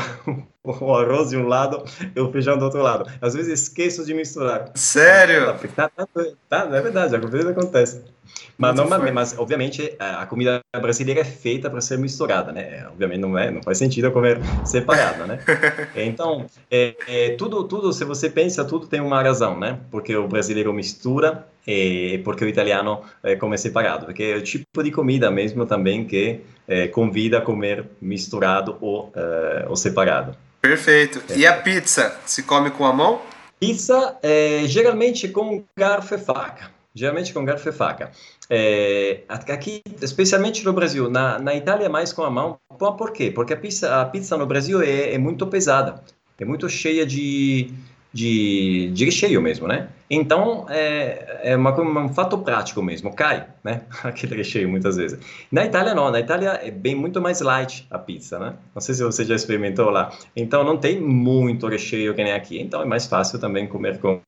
Speaker 7: o arroz de um lado e o feijão do outro lado. Às vezes esqueço de misturar.
Speaker 4: Sério?
Speaker 7: Tá, tá, tá, é verdade, às vezes acontece. Mas, normalmente, mas, obviamente, a comida brasileira é feita para ser misturada, né? Obviamente, não, é, não faz sentido comer separada, né? Então, é, é, tudo, tudo, se você pensa, tudo tem uma razão, né? Porque o brasileiro mistura e porque o italiano é, come separado. Porque é o tipo de comida mesmo também que é, convida a comer misturado ou, é, ou separado.
Speaker 4: Perfeito. E a pizza, se come com a mão?
Speaker 7: Pizza, é, geralmente com garfo e faca. Geralmente com garfo e faca. É, aqui, especialmente no Brasil, na, na Itália mais com a mão. Por quê? Porque a pizza, a pizza no Brasil é, é muito pesada, é muito cheia de, de, de recheio mesmo, né? Então, é, é uma, um fato prático mesmo, cai, né? Aquele recheio muitas vezes. Na Itália não, na Itália é bem muito mais light a pizza, né? Não sei se você já experimentou lá. Então, não tem muito recheio que nem aqui, então é mais fácil também comer com...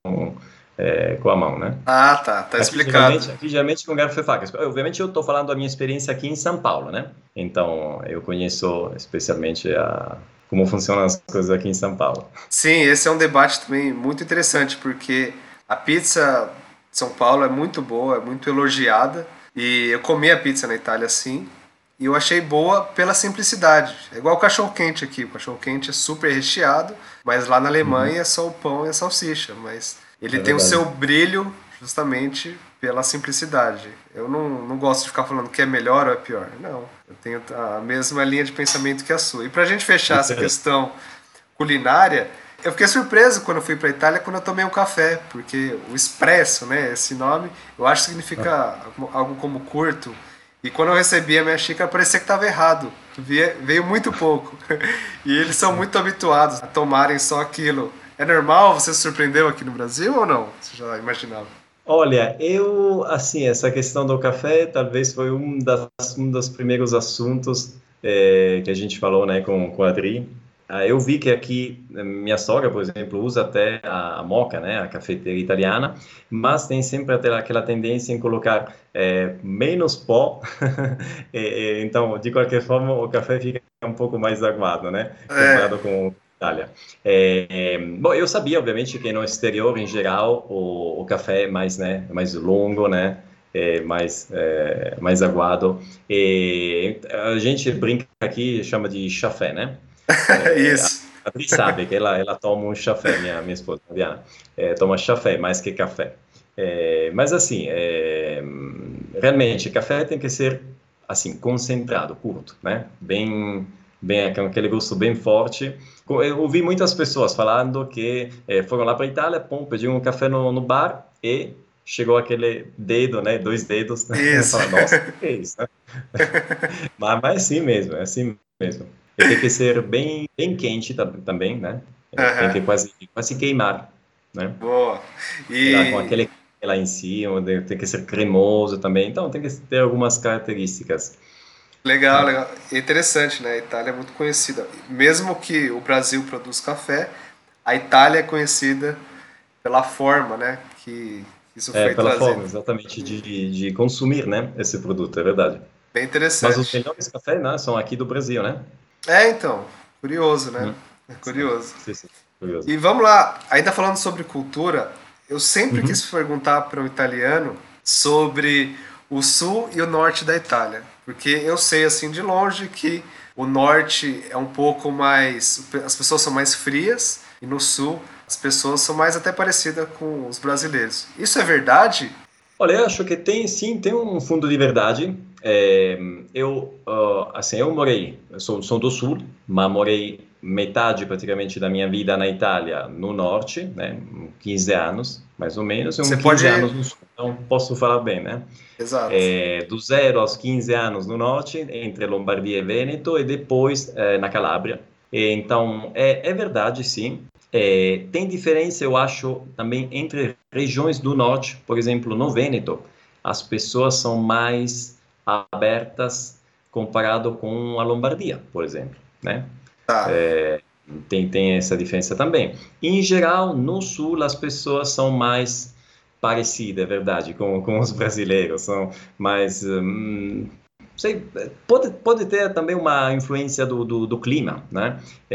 Speaker 7: É, com a mão, né?
Speaker 4: Ah, tá, tá explicado.
Speaker 7: Aqui, geralmente, aqui, geralmente com garfo e faca. Obviamente eu estou falando da minha experiência aqui em São Paulo, né? Então eu conheço especialmente a, como funcionam as coisas aqui em São Paulo.
Speaker 4: Sim, esse é um debate também muito interessante, porque a pizza de São Paulo é muito boa, é muito elogiada, e eu comi a pizza na Itália assim, e eu achei boa pela simplicidade. É igual o cachorro-quente aqui, o cachorro-quente é super recheado, mas lá na Alemanha uhum. é só o pão e a salsicha, mas... Ele é tem verdade. O seu brilho justamente pela simplicidade. Eu não, não gosto de ficar falando que é melhor ou é pior. Não, eu tenho a mesma linha de pensamento que a sua. E pra gente fechar essa questão culinária, eu fiquei surpreso quando eu fui pra Itália, quando eu tomei um café, porque o espresso, né, esse nome, eu acho que significa ah. algo como curto. E quando eu recebi a minha xícara, parecia que estava errado. Veio muito pouco. E eles são muito habituados a tomarem só aquilo. É normal? Você se surpreendeu aqui no Brasil ou não? Você já imaginava?
Speaker 7: Olha, eu, assim, essa questão do café talvez foi um, das, um dos primeiros assuntos é, que a gente falou, né, com, com a Adri. Ah, eu vi que aqui, minha sogra, por exemplo, usa até a, a moca, né, a cafeteira italiana, mas tem sempre até aquela tendência em colocar é, menos pó. e, e, então, de qualquer forma, o café fica um pouco mais aguado, né, comparado é. com... Itália. É, é, bom, eu sabia, obviamente, que no exterior, em geral, o, o café é mais, né, mais longo, né, é mais, é, mais aguado. E a gente brinca aqui, chama de chafé, né? É,
Speaker 4: Isso.
Speaker 7: A Adri sabe que ela, ela toma um chafé, minha, minha esposa, Diana, é, toma chafé mais que café. É, mas, assim, é, realmente, café tem que ser, assim, concentrado, curto, né? Bem... bem, com aquele gosto bem forte. Eu ouvi muitas pessoas falando que eh, foram lá para a Itália, pum, pediram um café no, no bar e chegou aquele dedo, né, dois dedos.
Speaker 4: Isso.
Speaker 7: Fala, nossa, o que é isso? mas, mas é assim mesmo, é assim mesmo. E tem que ser bem, bem quente também, né? Uhum. Tem que quase, quase queimar, né?
Speaker 4: Boa. E...
Speaker 7: Lá, com aquele lá em cima, tem que ser cremoso também. Então, tem que ter algumas características.
Speaker 4: Legal, legal. É interessante, né? A Itália é muito conhecida. Mesmo que o Brasil produz café, a Itália é conhecida pela forma, né? Que isso foi
Speaker 7: é, pela
Speaker 4: trazido.
Speaker 7: forma, exatamente, de, de consumir, né? Esse produto, é verdade.
Speaker 4: Bem interessante.
Speaker 7: Mas os melhores cafés, né, são aqui do Brasil, né?
Speaker 4: É, então. Curioso, né?
Speaker 7: Hum.
Speaker 4: É curioso.
Speaker 7: Sim, sim. curioso.
Speaker 4: E vamos lá, ainda falando sobre cultura, eu sempre
Speaker 7: Uhum.
Speaker 4: quis perguntar para um italiano sobre o sul e o norte da Itália, porque eu sei assim de longe que o norte é um pouco mais, as pessoas são mais frias e no sul as pessoas são mais até parecidas com os brasileiros. Isso é verdade?
Speaker 7: Olha, eu acho que tem, sim, tem um fundo de verdade. É, eu, ah, assim, eu morei, eu sou, sou do sul, mas morei metade praticamente da minha vida na Itália, no norte, né, quinze anos, mais ou menos, e uns
Speaker 4: Você
Speaker 7: quinze
Speaker 4: pode-
Speaker 7: anos no sul, então posso falar bem, né?
Speaker 4: Exato.
Speaker 7: É, do zero aos quinze anos no norte, entre Lombardia e Vêneto, e depois é, na Calábria. E, então, é, é verdade, sim. É, tem diferença, eu acho, também entre regiões do norte. Por exemplo, no Vêneto, as pessoas são mais abertas comparado com a Lombardia, por exemplo, né?
Speaker 4: Tá.
Speaker 7: É, tem, tem essa diferença também. Em geral, no sul, as pessoas são mais parecidas, é verdade, com, com os brasileiros. São mais... hum, sei, pode, pode ter também uma influência do, do, do clima, né?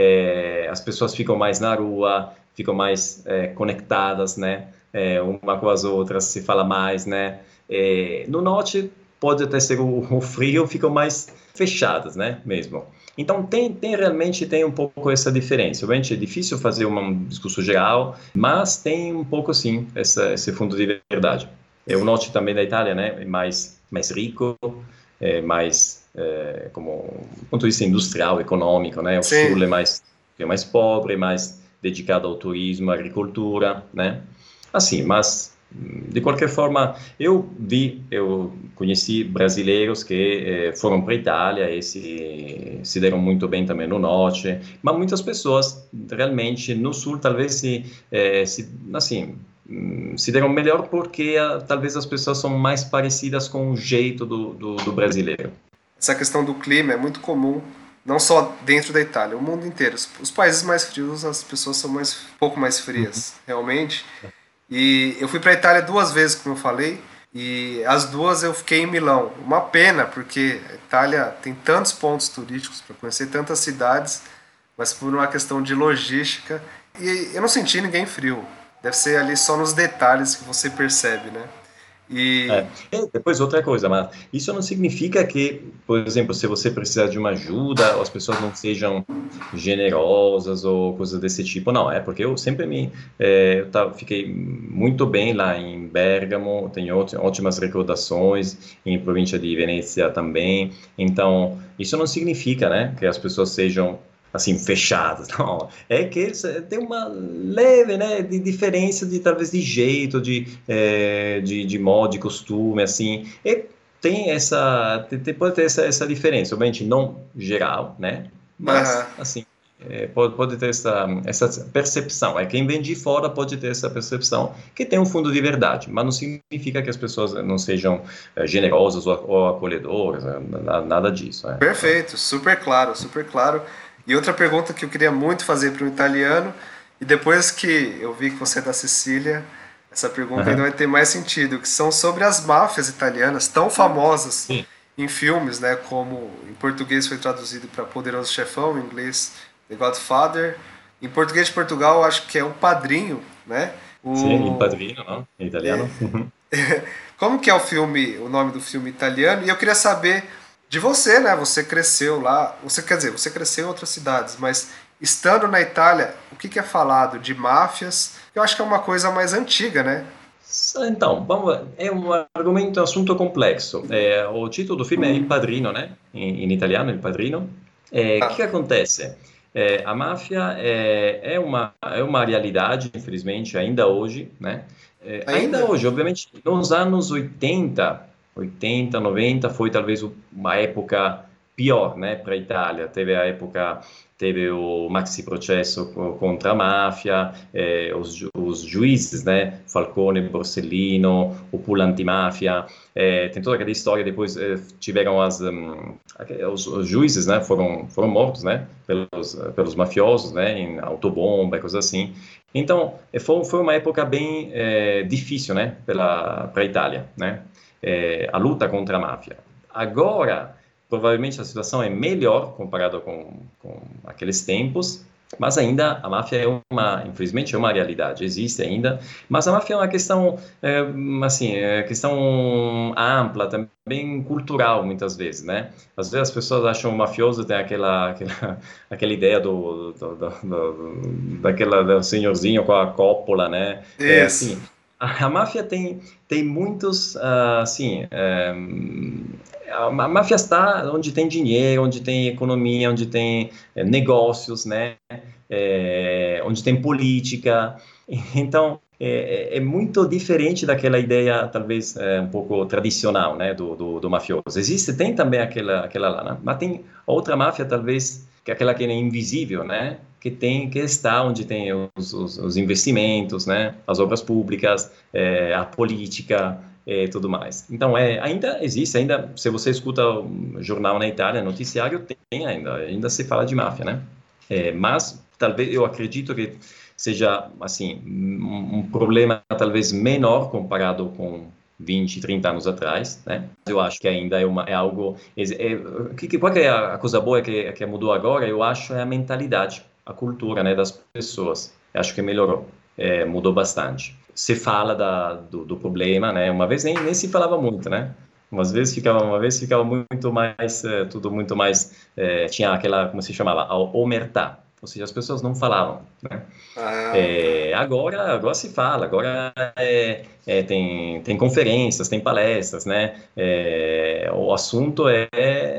Speaker 7: É, as pessoas ficam mais na rua, ficam mais é, conectadas, né? É, uma com as outras, se fala mais, né? É, no norte, pode até ser o, o frio, ficam mais fechadas, né? Mesmo. Então, tem, tem realmente tem um pouco essa diferença. Obviamente, é difícil fazer um discurso geral, mas tem um pouco, sim, essa, esse fundo de verdade. É, o norte também da Itália, né? É mais, mais rico, é mais, é, como, do ponto de vista industrial, econômico, né? O
Speaker 4: Sim.
Speaker 7: sul é mais, é mais pobre, mais dedicado ao turismo, à agricultura, né? Assim, mas, de qualquer forma, eu vi, eu conheci brasileiros que eh, foram para a Itália e se, se deram muito bem também no norte, mas muitas pessoas, realmente, no sul, talvez, se, eh, se assim... se deram melhor porque uh, talvez as pessoas são mais parecidas com o jeito do, do, do brasileiro.
Speaker 4: Essa questão do clima é muito comum, não só dentro da Itália, o mundo inteiro. Os, os países mais frios, as pessoas são mais, um pouco mais frias, realmente. E eu fui para a Itália duas vezes, como eu falei, e as duas eu fiquei em Milão. Uma pena, porque a Itália tem tantos pontos turísticos para conhecer, tantas cidades, mas por uma questão de logística. E eu não senti ninguém frio. Deve ser ali só nos detalhes que você percebe, né? E...
Speaker 7: É. E depois outra coisa, mas isso não significa que, por exemplo, se você precisar de uma ajuda, as pessoas não sejam generosas ou coisas desse tipo, não, é porque eu sempre me, é, eu tava, fiquei muito bem lá em Bergamo, tenho ótimas recordações, em província de Venezia também, então isso não significa, né, que as pessoas sejam assim, fechadas, não, é que tem uma leve, né, de diferença de, talvez, de jeito, de, é, de, de modo, de costume, assim, e tem essa, tem, pode ter essa, essa diferença, obviamente não geral, né, mas,
Speaker 4: Uhum.
Speaker 7: assim, é, pode, pode ter essa, essa percepção, é quem vem de fora pode ter essa percepção, que tem um fundo de verdade, mas não significa que as pessoas não sejam é, generosas ou, ou acolhedoras, nada, nada disso. É.
Speaker 4: Perfeito, super claro, super claro. E outra pergunta que eu queria muito fazer para um italiano, e depois que eu vi que você é da Sicília, essa pergunta
Speaker 7: Uhum.
Speaker 4: ainda vai ter mais sentido, que são sobre as máfias italianas, tão famosas
Speaker 7: Sim.
Speaker 4: em filmes, né, como em português foi traduzido para Poderoso Chefão, em inglês The Godfather, em português de Portugal acho que é O Padrinho, né? O...
Speaker 7: Sim, Il Padrino, não? Em italiano.
Speaker 4: Como que é o filme, o nome do filme italiano? E eu queria saber de você, né? Você cresceu lá, você quer dizer, você cresceu em outras cidades, mas estando na Itália, o que, que é falado de máfias? Eu acho que é uma coisa mais antiga, né?
Speaker 7: Então, vamos, é um argumento, um assunto complexo. É, o título do filme é Il Padrino, né? In, in italiano, Il Padrino. O
Speaker 4: Ah.
Speaker 7: que acontece? É, a máfia é, é, uma, é uma realidade, infelizmente, ainda hoje, né? É, ainda?
Speaker 4: Ainda?
Speaker 7: hoje, obviamente, nos anos oitenta, oitenta, noventa, foi talvez uma época pior, né, para a Itália. Teve a época, teve o maxi processo contra a máfia, eh, os, ju- os juízes, né, Falcone, Borsellino, o pool antimafia, eh, tem toda aquela história. Depois eh, tiveram as, hum, aqu- os, os juízes, né, foram, foram mortos, né, pelos, pelos mafiosos, né, em autobomba e coisas assim. Então, eh, foi, foi uma época bem eh, difícil, né, para a Itália, né, eh, a luta contra a máfia. Agora, provavelmente a situação é melhor comparado com, com aqueles tempos, Mas ainda a máfia é uma, infelizmente, é uma realidade, existe ainda, mas a máfia é uma questão, é, assim, é questão ampla, também cultural, muitas vezes, né? Às vezes as pessoas acham o mafioso, tem aquela, aquela, aquela ideia do, do, do, do, daquela, do senhorzinho com a cópula, né? É, assim, a, a máfia tem, tem muitos, uh, assim... É, a máfia está onde tem dinheiro, onde tem economia, onde tem é, negócios, né? É, onde tem política. Então, é, é muito diferente daquela ideia, talvez, é, um pouco tradicional, né, do, do, do mafioso. Existe, tem também aquela, aquela lá, né? Mas tem outra máfia, talvez, que é aquela que é invisível, né? Que tem, que está onde tem os, os, os investimentos, né? As obras públicas, é, a política, e tudo mais. Então, é, ainda existe, ainda, se você escuta o jornal na Itália, noticiário, tem ainda, ainda se fala de máfia, né? É, mas, talvez, eu acredito que seja, assim, um, um problema talvez menor comparado com vinte, trinta anos atrás, né? Eu acho que ainda é, uma, é algo... É, é, que, qual que é a coisa boa que, que mudou agora? Eu acho é a mentalidade, a cultura, né, das pessoas. Eu acho que melhorou, é, mudou bastante. Se fala da, do, do problema, né? Uma vez nem, nem se falava muito, né? Umas vezes ficava, uma vez ficava muito mais, é, tudo muito mais, é, tinha aquela, como se chamava, a omertà, ou seja, as pessoas não falavam, né? Ah. É, agora, agora se fala, agora é, é, tem, tem conferências, tem palestras, né? É, o assunto é,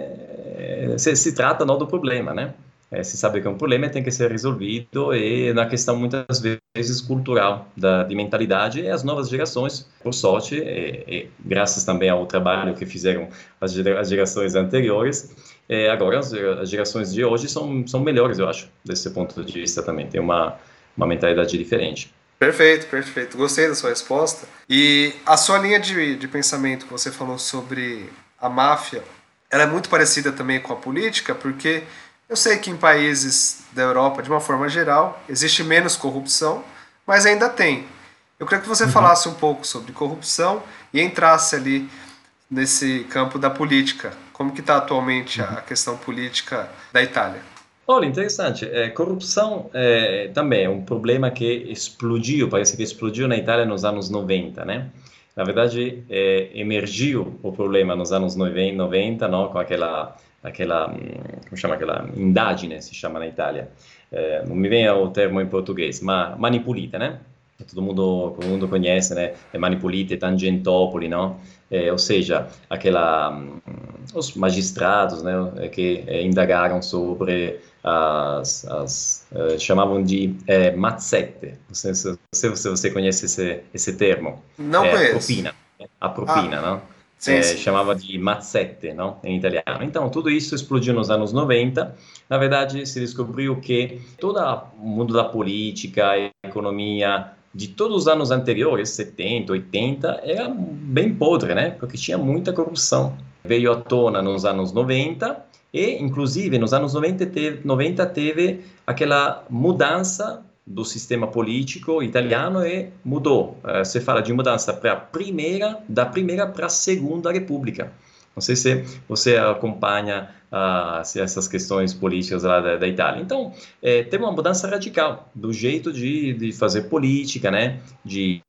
Speaker 7: é se, se trata não do problema, né? É, se sabe que é um problema, tem que ser resolvido, e na questão muitas vezes cultural, da, de mentalidade, e as novas gerações, por sorte, e, e graças também ao trabalho que fizeram as, as gerações anteriores, é, agora as, as gerações de hoje são, são melhores, eu acho, desse ponto de vista também, tem uma, uma mentalidade diferente.
Speaker 4: Perfeito, perfeito, gostei da sua resposta. E a sua linha de, de pensamento que você falou sobre a máfia, ela é muito parecida também com a política, porque... Eu sei que em países da Europa, de uma forma geral, existe menos corrupção, mas ainda tem. Eu queria que você uhum. falasse um pouco sobre corrupção e entrasse ali nesse campo da política. Como que está atualmente uhum. a questão política da Itália?
Speaker 7: Olha, interessante. É, corrupção é, também é um problema que explodiu, parece que explodiu na Itália nos anos noventa, né? Na verdade, é, emergiu o problema nos anos noventa, não? Com aquela... aquela, como chama aquela indagine, si chama na Itália, eh, non mi viene o termo in portoghese, ma Mani Pulite, né? Todo mundo, todo mundo conhece, né? É Mani Pulite, Tangentopoli, não? Eh, ou seja, aquela, um, os magistrados, né, que eh, indagaram sobre as, as eh, chamavam de eh, mazzette, não sei se, se você conhece esse, esse termo.
Speaker 4: Não
Speaker 7: é,
Speaker 4: conheço.
Speaker 7: Propina, a propina, ah. não? Sim, é, sim. Chamava de mazzette, não? Em italiano. Então, tudo isso explodiu nos anos noventa. Na verdade, se descobriu que todo o mundo da política, economia, de todos os anos anteriores, setenta, oitenta, era bem podre, né? Porque tinha muita corrupção. Veio à tona nos anos noventa e, inclusive, nos anos noventa teve, noventa teve aquela mudança do sistema político italiano e mudou. Uh, se fala de mudança para a primeira, da primeira para a segunda república. Não sei se você acompanha uh, se essas questões políticas lá da, da Itália. Então, é, teve uma mudança radical do jeito de, de fazer política, né? De,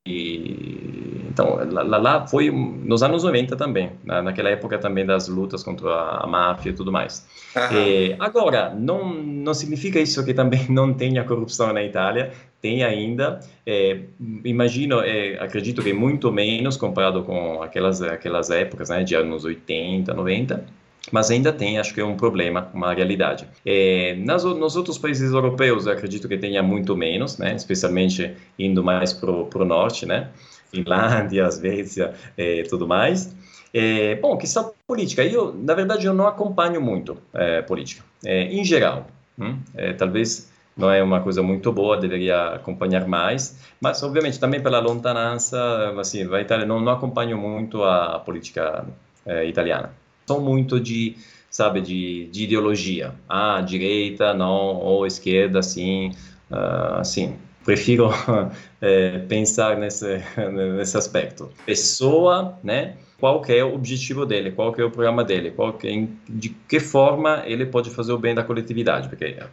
Speaker 7: de, então, lá, lá foi nos anos noventa também, na, naquela época também das lutas contra a, a máfia e tudo mais. É, agora, não, não significa isso que também não tenha corrupção na Itália. Tem ainda, é, imagino, é, acredito que muito menos comparado com aquelas, aquelas épocas, né, de anos oitenta, noventa, mas ainda tem, acho que é um problema, uma realidade. É, nas, nos outros países europeus, eu acredito que tenha muito menos, né, especialmente indo mais para o norte, né, Finlândia, Suécia e tudo mais. É, bom, questão política, eu, na verdade, eu não acompanho muito é, política, é, em geral, hum, é, talvez... não é uma coisa muito boa, deveria acompanhar mais, mas obviamente também pela lontanança, assim, a Itália não, não acompanho muito a, a política eh, italiana. São muito de, sabe, de, de ideologia, ah, direita, não, ou esquerda, sim, uh, assim, prefiro eh, pensar nesse, nesse aspecto. Pessoa, né? Qual que é o objetivo dele, qual que é o programa dele, qual que, de que forma ele pode fazer o bem da coletividade, porque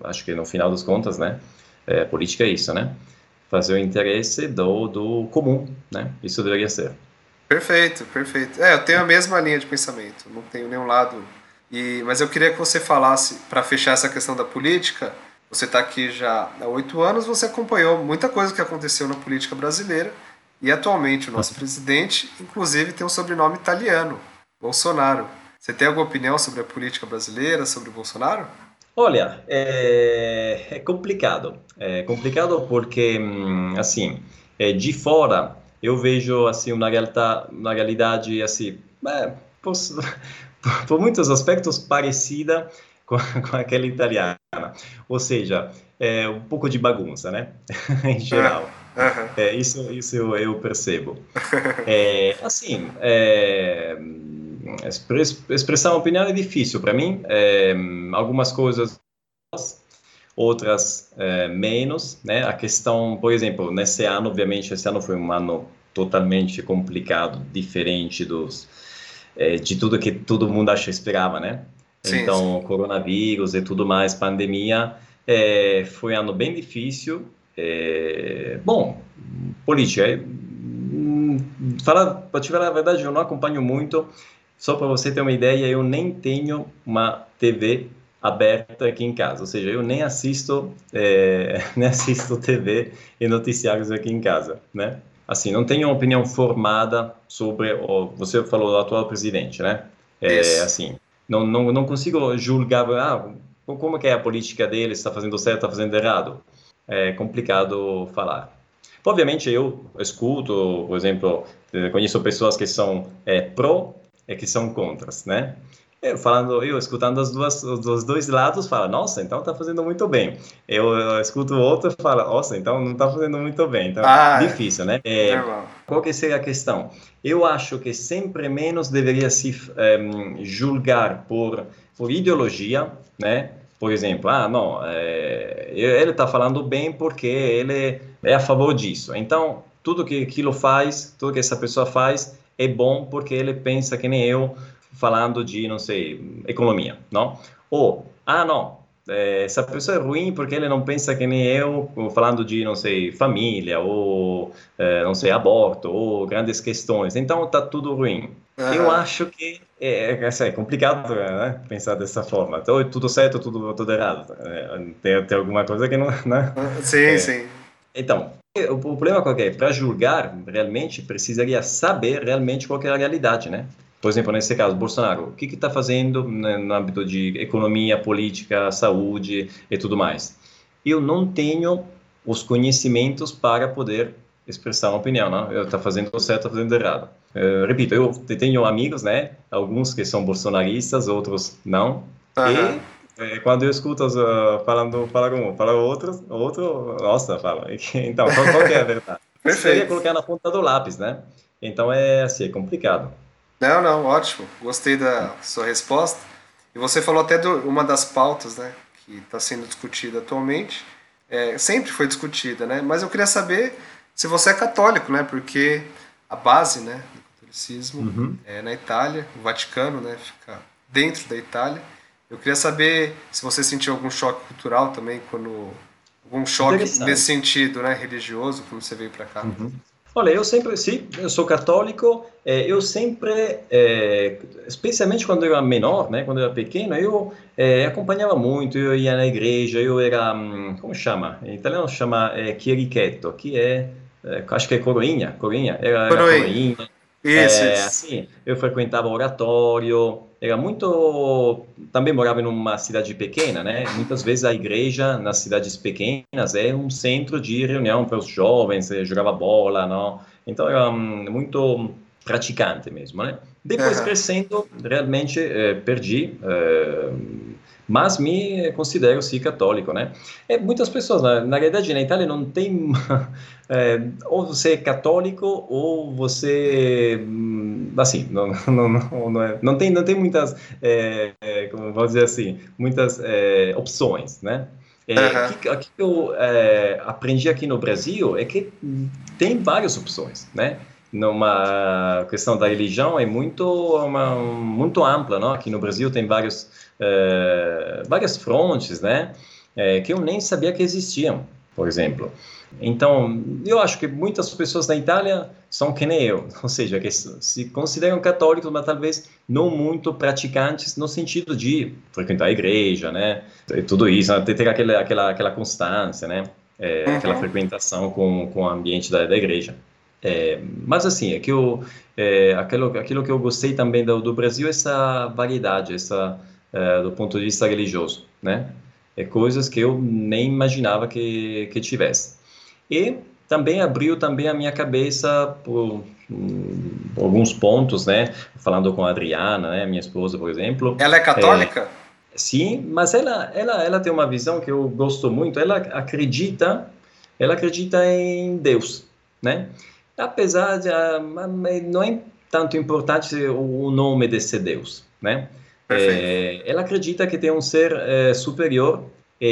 Speaker 7: acho que no final das contas, né, é, política é isso, né? Fazer o interesse do, do comum, né? Isso deveria ser.
Speaker 4: Perfeito, perfeito. É, eu tenho a mesma linha de pensamento, não tenho nenhum lado. E, mas eu queria que você falasse, para fechar essa questão da política, você está aqui já há oito anos, você acompanhou muita coisa que aconteceu na política brasileira, e atualmente o nosso presidente, inclusive, tem um sobrenome italiano, Bolsonaro. Você tem alguma opinião sobre a política brasileira, sobre o Bolsonaro?
Speaker 7: Olha, é, é complicado. É complicado porque, assim, é, de fora eu vejo assim uma realidade, uma realidade assim, é, por, por muitos aspectos parecida com, com aquela italiana. Ou seja, é um pouco de bagunça, né? Em geral.
Speaker 4: Uhum.
Speaker 7: É, isso isso eu, eu percebo. É, assim, é, expressar uma opinião é difícil para mim. É, algumas coisas, outras é, menos, né? A questão, por exemplo, nesse ano, obviamente, esse ano foi um ano totalmente complicado, diferente dos, é, de tudo que todo mundo acha que esperava, né?
Speaker 4: Sim,
Speaker 7: Então,
Speaker 4: sim.
Speaker 7: coronavírus e tudo mais, pandemia, é, foi um ano bem difícil. É, bom, política, é, para te falar a verdade, eu não acompanho muito. Só para você ter uma ideia, eu nem tenho uma T V aberta aqui em casa, ou seja, eu nem assisto, é, nem assisto T V e noticiários aqui em casa, né? Assim, não tenho uma opinião formada sobre, o, você falou do atual presidente, né? É,
Speaker 4: Isso.
Speaker 7: assim, não, não, não consigo julgar, ah, como que é a política dele, está fazendo certo, está fazendo errado. É complicado falar. Obviamente eu escuto, por exemplo, conheço pessoas que são é, pró e que são contras, né? Eu falando, eu escutando as duas, os dois lados, falo, nossa, então tá fazendo muito bem. Eu, eu escuto o outro e falo, nossa, então não tá fazendo muito bem. Então,
Speaker 4: Ah, é.
Speaker 7: difícil, né? É,
Speaker 4: Normal.
Speaker 7: qual que seria a questão? Eu acho que sempre menos deveria se um, julgar por, por ideologia, né? Por exemplo, ah, não, é, ele está falando bem porque ele é a favor disso. Então, tudo que aquilo faz, tudo que essa pessoa faz é bom porque ele pensa que nem eu, falando de, não sei, economia, não? Ou, ah, não, é, essa pessoa é ruim porque ele não pensa que nem eu, falando de, não sei, família, ou, é, não sei, aborto, ou grandes questões. Então, tá tudo ruim.
Speaker 4: Uhum.
Speaker 7: Eu acho que é, é, é complicado, né, pensar dessa forma. Então, tudo certo, tudo, tudo errado. É, tem, tem alguma coisa que não... Né?
Speaker 4: Sim,
Speaker 7: É,
Speaker 4: sim.
Speaker 7: então, o problema qual que é? Para julgar, realmente, precisaria saber realmente qual que é a realidade, né? Por exemplo, nesse caso, Bolsonaro, o que está fazendo no âmbito de economia, política, saúde e tudo mais? Eu não tenho os conhecimentos para poder expressar uma opinião, não? Eu estou fazendo certo, estou fazendo errado. Uh, repito, eu tenho amigos, né? Alguns que são bolsonaristas, outros não.
Speaker 4: Uhum.
Speaker 7: E é, quando eu escuto uh, falando para um, para outro, outro, nossa, fala. Então, qual, qual que é a verdade? Seria colocar na ponta do lápis, né? Então é assim, é complicado.
Speaker 4: Não, não, ótimo. Gostei da sua resposta. E você falou até de uma das pautas, né, que está sendo discutida atualmente. É, sempre foi discutida, né? Mas eu queria saber se você é católico, né? Porque a base, né, do catolicismo
Speaker 7: Uhum.
Speaker 4: é na Itália, o Vaticano, né, fica dentro da Itália. Eu queria saber se você sentiu algum choque cultural também, quando algum choque nesse sentido, né, religioso, quando você veio para cá.
Speaker 7: Uhum. Olha, eu sempre, sim, eu sou católico, eh, eu sempre, eh, especialmente quando eu era menor, né, quando eu era pequeno, eu eh, acompanhava muito, eu ia na igreja, eu era, hum, como chama? Em italiano chama eh, chierichetto, que é, eh, acho que é coroinha, coroinha, era, era coroinha.
Speaker 4: Isso,
Speaker 7: É,
Speaker 4: isso.
Speaker 7: assim, eu frequentava oratório, era muito... Também morava em uma cidade pequena, né? Muitas vezes a igreja nas cidades pequenas é um centro de reunião para os jovens, jogava bola, não? Então era um, muito praticante mesmo, né? Depois
Speaker 4: Uhum.
Speaker 7: crescendo, realmente eh, perdi, eh, mas me considero sim católico, né? E muitas pessoas, na, na realidade, na Itália não tem... É, ou você é católico ou você assim não não não, não, é, não tem não tem muitas é, é, como vamos dizer assim muitas é, opções, né? É,
Speaker 4: Uhum.
Speaker 7: o que, o que eu é, aprendi aqui no Brasil é que tem várias opções, né? Numa questão da religião é muito uma, muito ampla, não? Aqui no Brasil tem vários é, várias frontes, né? é, que eu nem sabia que existiam, por exemplo. Então, eu acho que muitas pessoas na Itália são que nem eu, ou seja, que se consideram católicos, mas talvez não muito praticantes no sentido de frequentar a igreja, né? E tudo isso, ter, ter aquela, aquela, aquela constância, né? É, uhum. Aquela frequentação com, com o ambiente da, da igreja. É, mas assim, é que eu, é, aquilo, aquilo que eu gostei também do, do Brasil é essa variedade, essa, é, do ponto de vista religioso, né? É coisas que eu nem imaginava que, que tivesse. E também abriu também a minha cabeça por, por alguns pontos, né? Falando com a Adriana, né? Minha esposa, por exemplo.
Speaker 4: Ela é católica?
Speaker 7: É, sim, mas ela, ela, ela tem uma visão que eu gosto muito. Ela acredita, ela acredita em Deus, né? Apesar de não é tanto importante o nome desse Deus, né? É, ela acredita que tem um ser é, superior.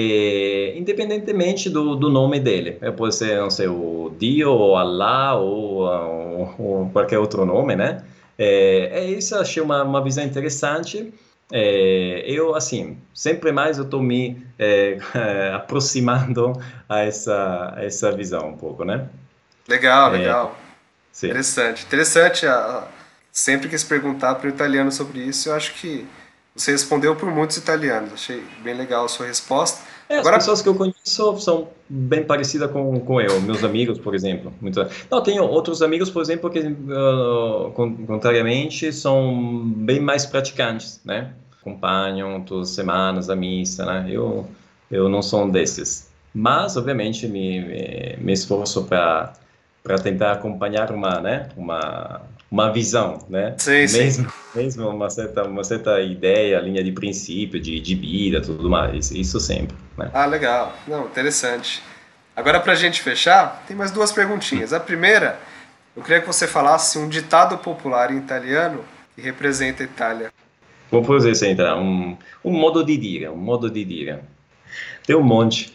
Speaker 7: É, independentemente do, do nome dele, é, pode ser, não sei, o Dio, ou Allah, ou, ou, ou qualquer outro nome, né? É, é isso, achei uma, uma visão interessante. É, eu, assim, sempre mais eu estou me é, aproximando a essa, a essa visão um pouco, né?
Speaker 4: Legal, legal.
Speaker 7: É,
Speaker 4: interessante. Interessante, a, sempre que se perguntar para o italiano sobre isso, eu acho que você respondeu por muitos italianos. Achei bem legal a sua resposta.
Speaker 7: É,
Speaker 4: Agora...
Speaker 7: As pessoas que eu conheço são bem parecidas com, com eu, meus amigos, por exemplo. Muito... Não, tenho outros amigos, por exemplo, que, uh, contrariamente, são bem mais praticantes, né? Acompanham todas as semanas a missa, né? Eu, eu não sou um desses. Mas, obviamente, me, me, me esforço para para tentar acompanhar uma, né? Uma... uma visão, né?
Speaker 4: Sim,
Speaker 7: mesmo,
Speaker 4: sim.
Speaker 7: Mesmo uma certa, uma certa ideia, linha de princípio, de, de vida, tudo mais, isso sempre, né?
Speaker 4: Ah, legal. Não, interessante. Agora, para a gente fechar, tem mais duas perguntinhas. A primeira, eu queria que você falasse um ditado popular em italiano que representa a Itália.
Speaker 7: Como posso dizer, então, um, um modo de dire, um modo de dire. Tem um monte.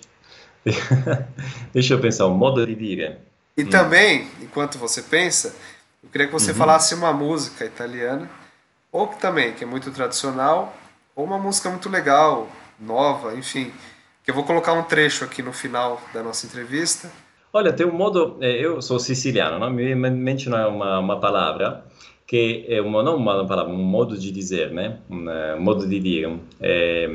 Speaker 7: Deixa eu pensar, um modo de dire.
Speaker 4: E hum. também, enquanto você pensa... Eu queria que você uhum. falasse uma música italiana, ou que também, que é muito tradicional, ou uma música muito legal, nova, enfim. Que eu vou colocar um trecho aqui no final da nossa entrevista.
Speaker 7: Olha, tem um modo, eu sou siciliano, não? Me mencionar uma, uma palavra, que é uma, não uma palavra, um modo de dizer, né? Um modo de dire, é,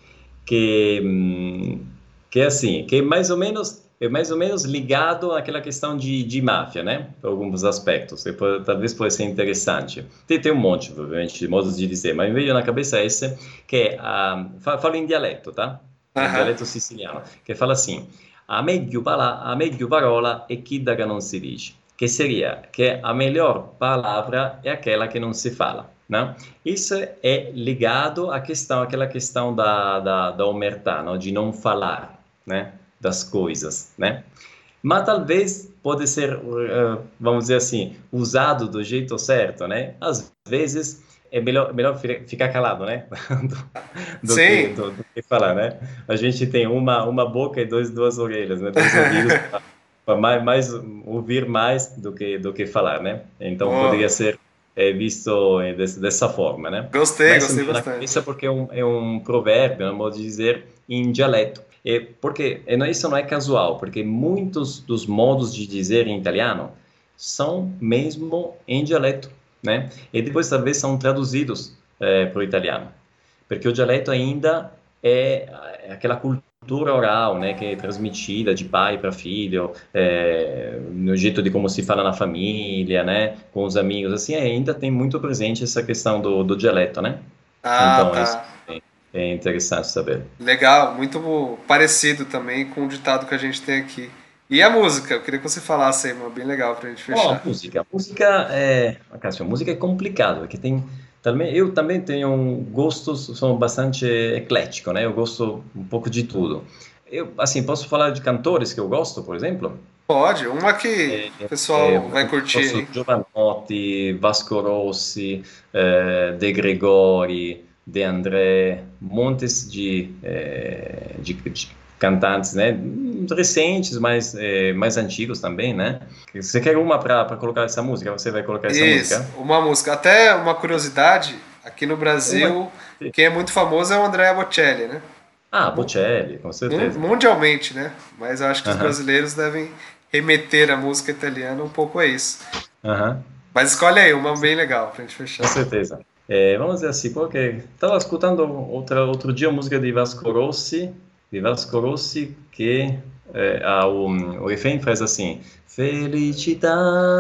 Speaker 7: que, que é assim, que é mais ou menos... é mais ou menos ligado àquela questão de, de máfia, né? Por alguns aspectos. Pode, talvez pode ser interessante. Tem, tem um monte, obviamente, de modos de dizer, mas me veio na cabeça esse, que é, uh, falo em dialeto, tá?
Speaker 4: Uh-huh.
Speaker 7: Em dialeto siciliano, que fala assim, a meglio, pala- a meglio parola è quella che non si dice, que seria que a melhor palavra é aquela que não se fala, né? Isso é ligado à questão, àquela questão da, da, da omertà, não? De não falar, né? Das coisas, né? Mas talvez pode ser, uh, vamos dizer assim, usado do jeito certo, né? Às vezes é melhor, melhor ficar calado, né? do, do,
Speaker 4: Sim.
Speaker 7: Que, do, do que falar, né? A gente tem uma, uma boca e dois, duas orelhas, né? Dois ouvidos para mais, mais ouvir mais do que, do que falar, né? Então oh. poderia ser é, visto é, desse, dessa forma, né?
Speaker 4: Gostei,
Speaker 7: Mas,
Speaker 4: gostei
Speaker 7: bastante.
Speaker 4: bastante.
Speaker 7: Isso é porque é um, é um provérbio, é um modo de dizer em dialeto. É porque isso não é casual, porque muitos dos modos de dizer em italiano são mesmo em dialeto, né? E depois talvez são traduzidos é, para o italiano, porque o dialeto ainda é aquela cultura oral, né, que é transmitida de pai para filho, é, no jeito de como se fala na família, né, com os amigos, assim, ainda tem muito presente essa questão do, do dialeto, né?
Speaker 4: Ah,
Speaker 7: então,
Speaker 4: tá.
Speaker 7: Isso é, é interessante saber.
Speaker 4: Legal, muito parecido também com o ditado que a gente tem aqui. E a música? Eu queria que você falasse aí, uma bem legal pra gente fechar.
Speaker 7: Oh, a música. A música é... A música é complicado, porque tem... Também, eu também tenho gostos, sou bastante eclético, né? Eu gosto um pouco de tudo. Eu, assim, posso falar de cantores que eu gosto, por exemplo?
Speaker 4: Pode, uma que é, o pessoal é, vai curtir aí.
Speaker 7: Giovanotti, Vasco Rossi, eh, De Gregori, De André, montes de, eh, de, de cantantes, né? Recentes, mas eh, mais antigos também, né? Você quer uma para colocar essa música? Você vai colocar essa
Speaker 4: Isso,
Speaker 7: música?
Speaker 4: Uma música. Até uma curiosidade, aqui no Brasil, uma... quem é muito famoso é o Andrea Bocelli, né?
Speaker 7: Ah, Bocelli, com certeza.
Speaker 4: Mundialmente, né? Mas eu acho que os
Speaker 7: Aham.
Speaker 4: brasileiros devem remeter a música italiana um pouco a isso.
Speaker 7: Aham,
Speaker 4: Mas escolhe aí uma bem legal pra gente fechar.
Speaker 7: com certeza. Eh, vamos dizer assim, porque estava escutando outra, outro dia música di Vasco Rossi, di Vasco Rossi che eh, ha un, o refrão faz assim: Felicità,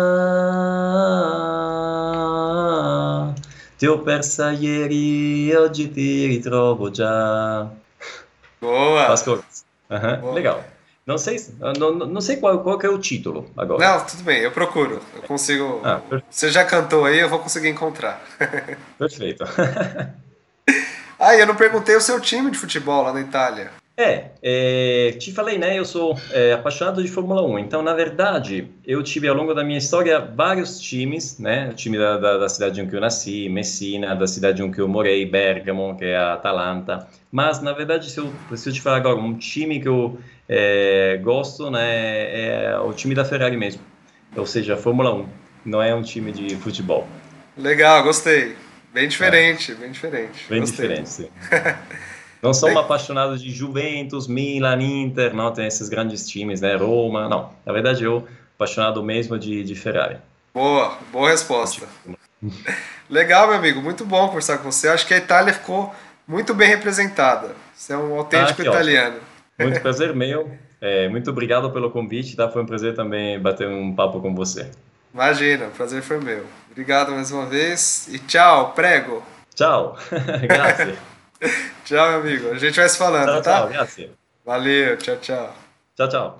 Speaker 7: ti ho persa ieri, oggi ti ritrovo già.
Speaker 4: Boa!
Speaker 7: Vasco Rossi. Aham,
Speaker 4: Boa.
Speaker 7: legal. Não sei, se- não, não sei qual, qual que é o título agora.
Speaker 4: Não, tudo bem, eu procuro. Eu consigo.
Speaker 7: Ah, per-
Speaker 4: Você já cantou aí, eu vou conseguir encontrar.
Speaker 7: perfeito.
Speaker 4: Ah, e eu não perguntei o seu time de futebol lá na Itália.
Speaker 7: É, é, te falei, né? Eu sou é, apaixonado de Fórmula um. Então, na verdade, eu tive ao longo da minha história vários times, né? O time da, da, da cidade em que eu nasci, Messina, da cidade em que eu morei, Bergamo, que é a Atalanta. Mas, na verdade, se eu, se eu te falar agora, um time que eu é, gosto, né? É o time da Ferrari mesmo. Ou seja, Fórmula um. Não é um time de futebol.
Speaker 4: Legal, gostei. Bem diferente, bem diferente.
Speaker 7: Bem
Speaker 4: Gostei.
Speaker 7: diferente, sim. Não sou um apaixonado de Juventus, Milan, Inter, não, tem esses grandes times, né, Roma, não. Na verdade, eu apaixonado mesmo de, de Ferrari.
Speaker 4: Boa, boa resposta. Legal, meu amigo, muito bom conversar com você. Acho que a Itália ficou muito bem representada. Você é um autêntico
Speaker 7: Ah, que
Speaker 4: italiano.
Speaker 7: Muito prazer meu, é, muito obrigado pelo convite, tá? Foi um prazer também bater um papo com você.
Speaker 4: Imagina, o prazer foi meu. Obrigado mais uma vez e tchau, prego.
Speaker 7: Tchau, grazie.
Speaker 4: Tchau, meu amigo. A gente vai se falando,
Speaker 7: Tchau,
Speaker 4: tá?
Speaker 7: tchau, grazie.
Speaker 4: Valeu, tchau, tchau.
Speaker 7: Tchau, tchau.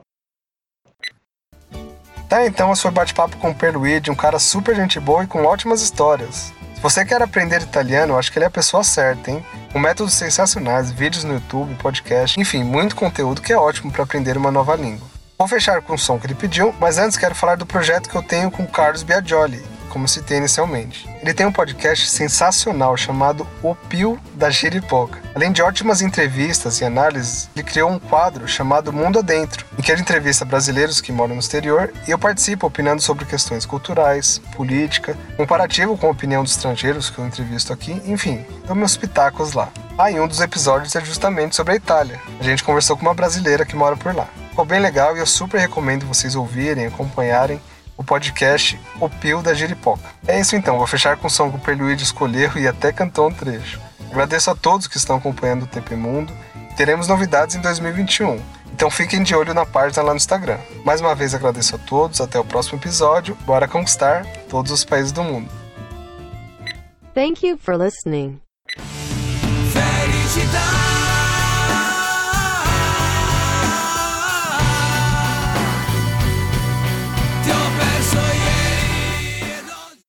Speaker 4: Tá, então esse foi o bate-papo com o Pierluigi, um cara super gente boa e com ótimas histórias. Se você quer aprender italiano, eu acho que ele é a pessoa certa, hein? Com métodos sensacionais, vídeos no YouTube, podcast, enfim, muito conteúdo que é ótimo para aprender uma nova língua. Vou fechar com o som que ele pediu, mas antes quero falar do projeto que eu tenho com o Carlos Biagioli, como citei inicialmente. Ele tem um podcast sensacional chamado O Pio da Jeripoca. Além de ótimas entrevistas e análises, ele criou um quadro chamado Mundo Adentro, em que ele entrevista brasileiros que moram no exterior e eu participo opinando sobre questões culturais, política, comparativo com a opinião dos estrangeiros que eu entrevisto aqui, enfim, dou meus pitacos lá. Ah, e um dos episódios é justamente sobre a Itália. A gente conversou com uma brasileira que mora por lá. Ficou bem legal e eu super recomendo vocês ouvirem, acompanharem o podcast O Pio da Jeripoca. É isso então, vou fechar com o som que o Pierluigi escolheu e até cantou um trecho. Agradeço a todos que estão acompanhando o T P Mundo. Teremos novidades em dois mil e vinte e um, então fiquem de olho na página lá no Instagram. Mais uma vez agradeço a todos, até o próximo episódio. Bora conquistar todos os países do mundo.
Speaker 1: Thank you for listening.
Speaker 8: Felicità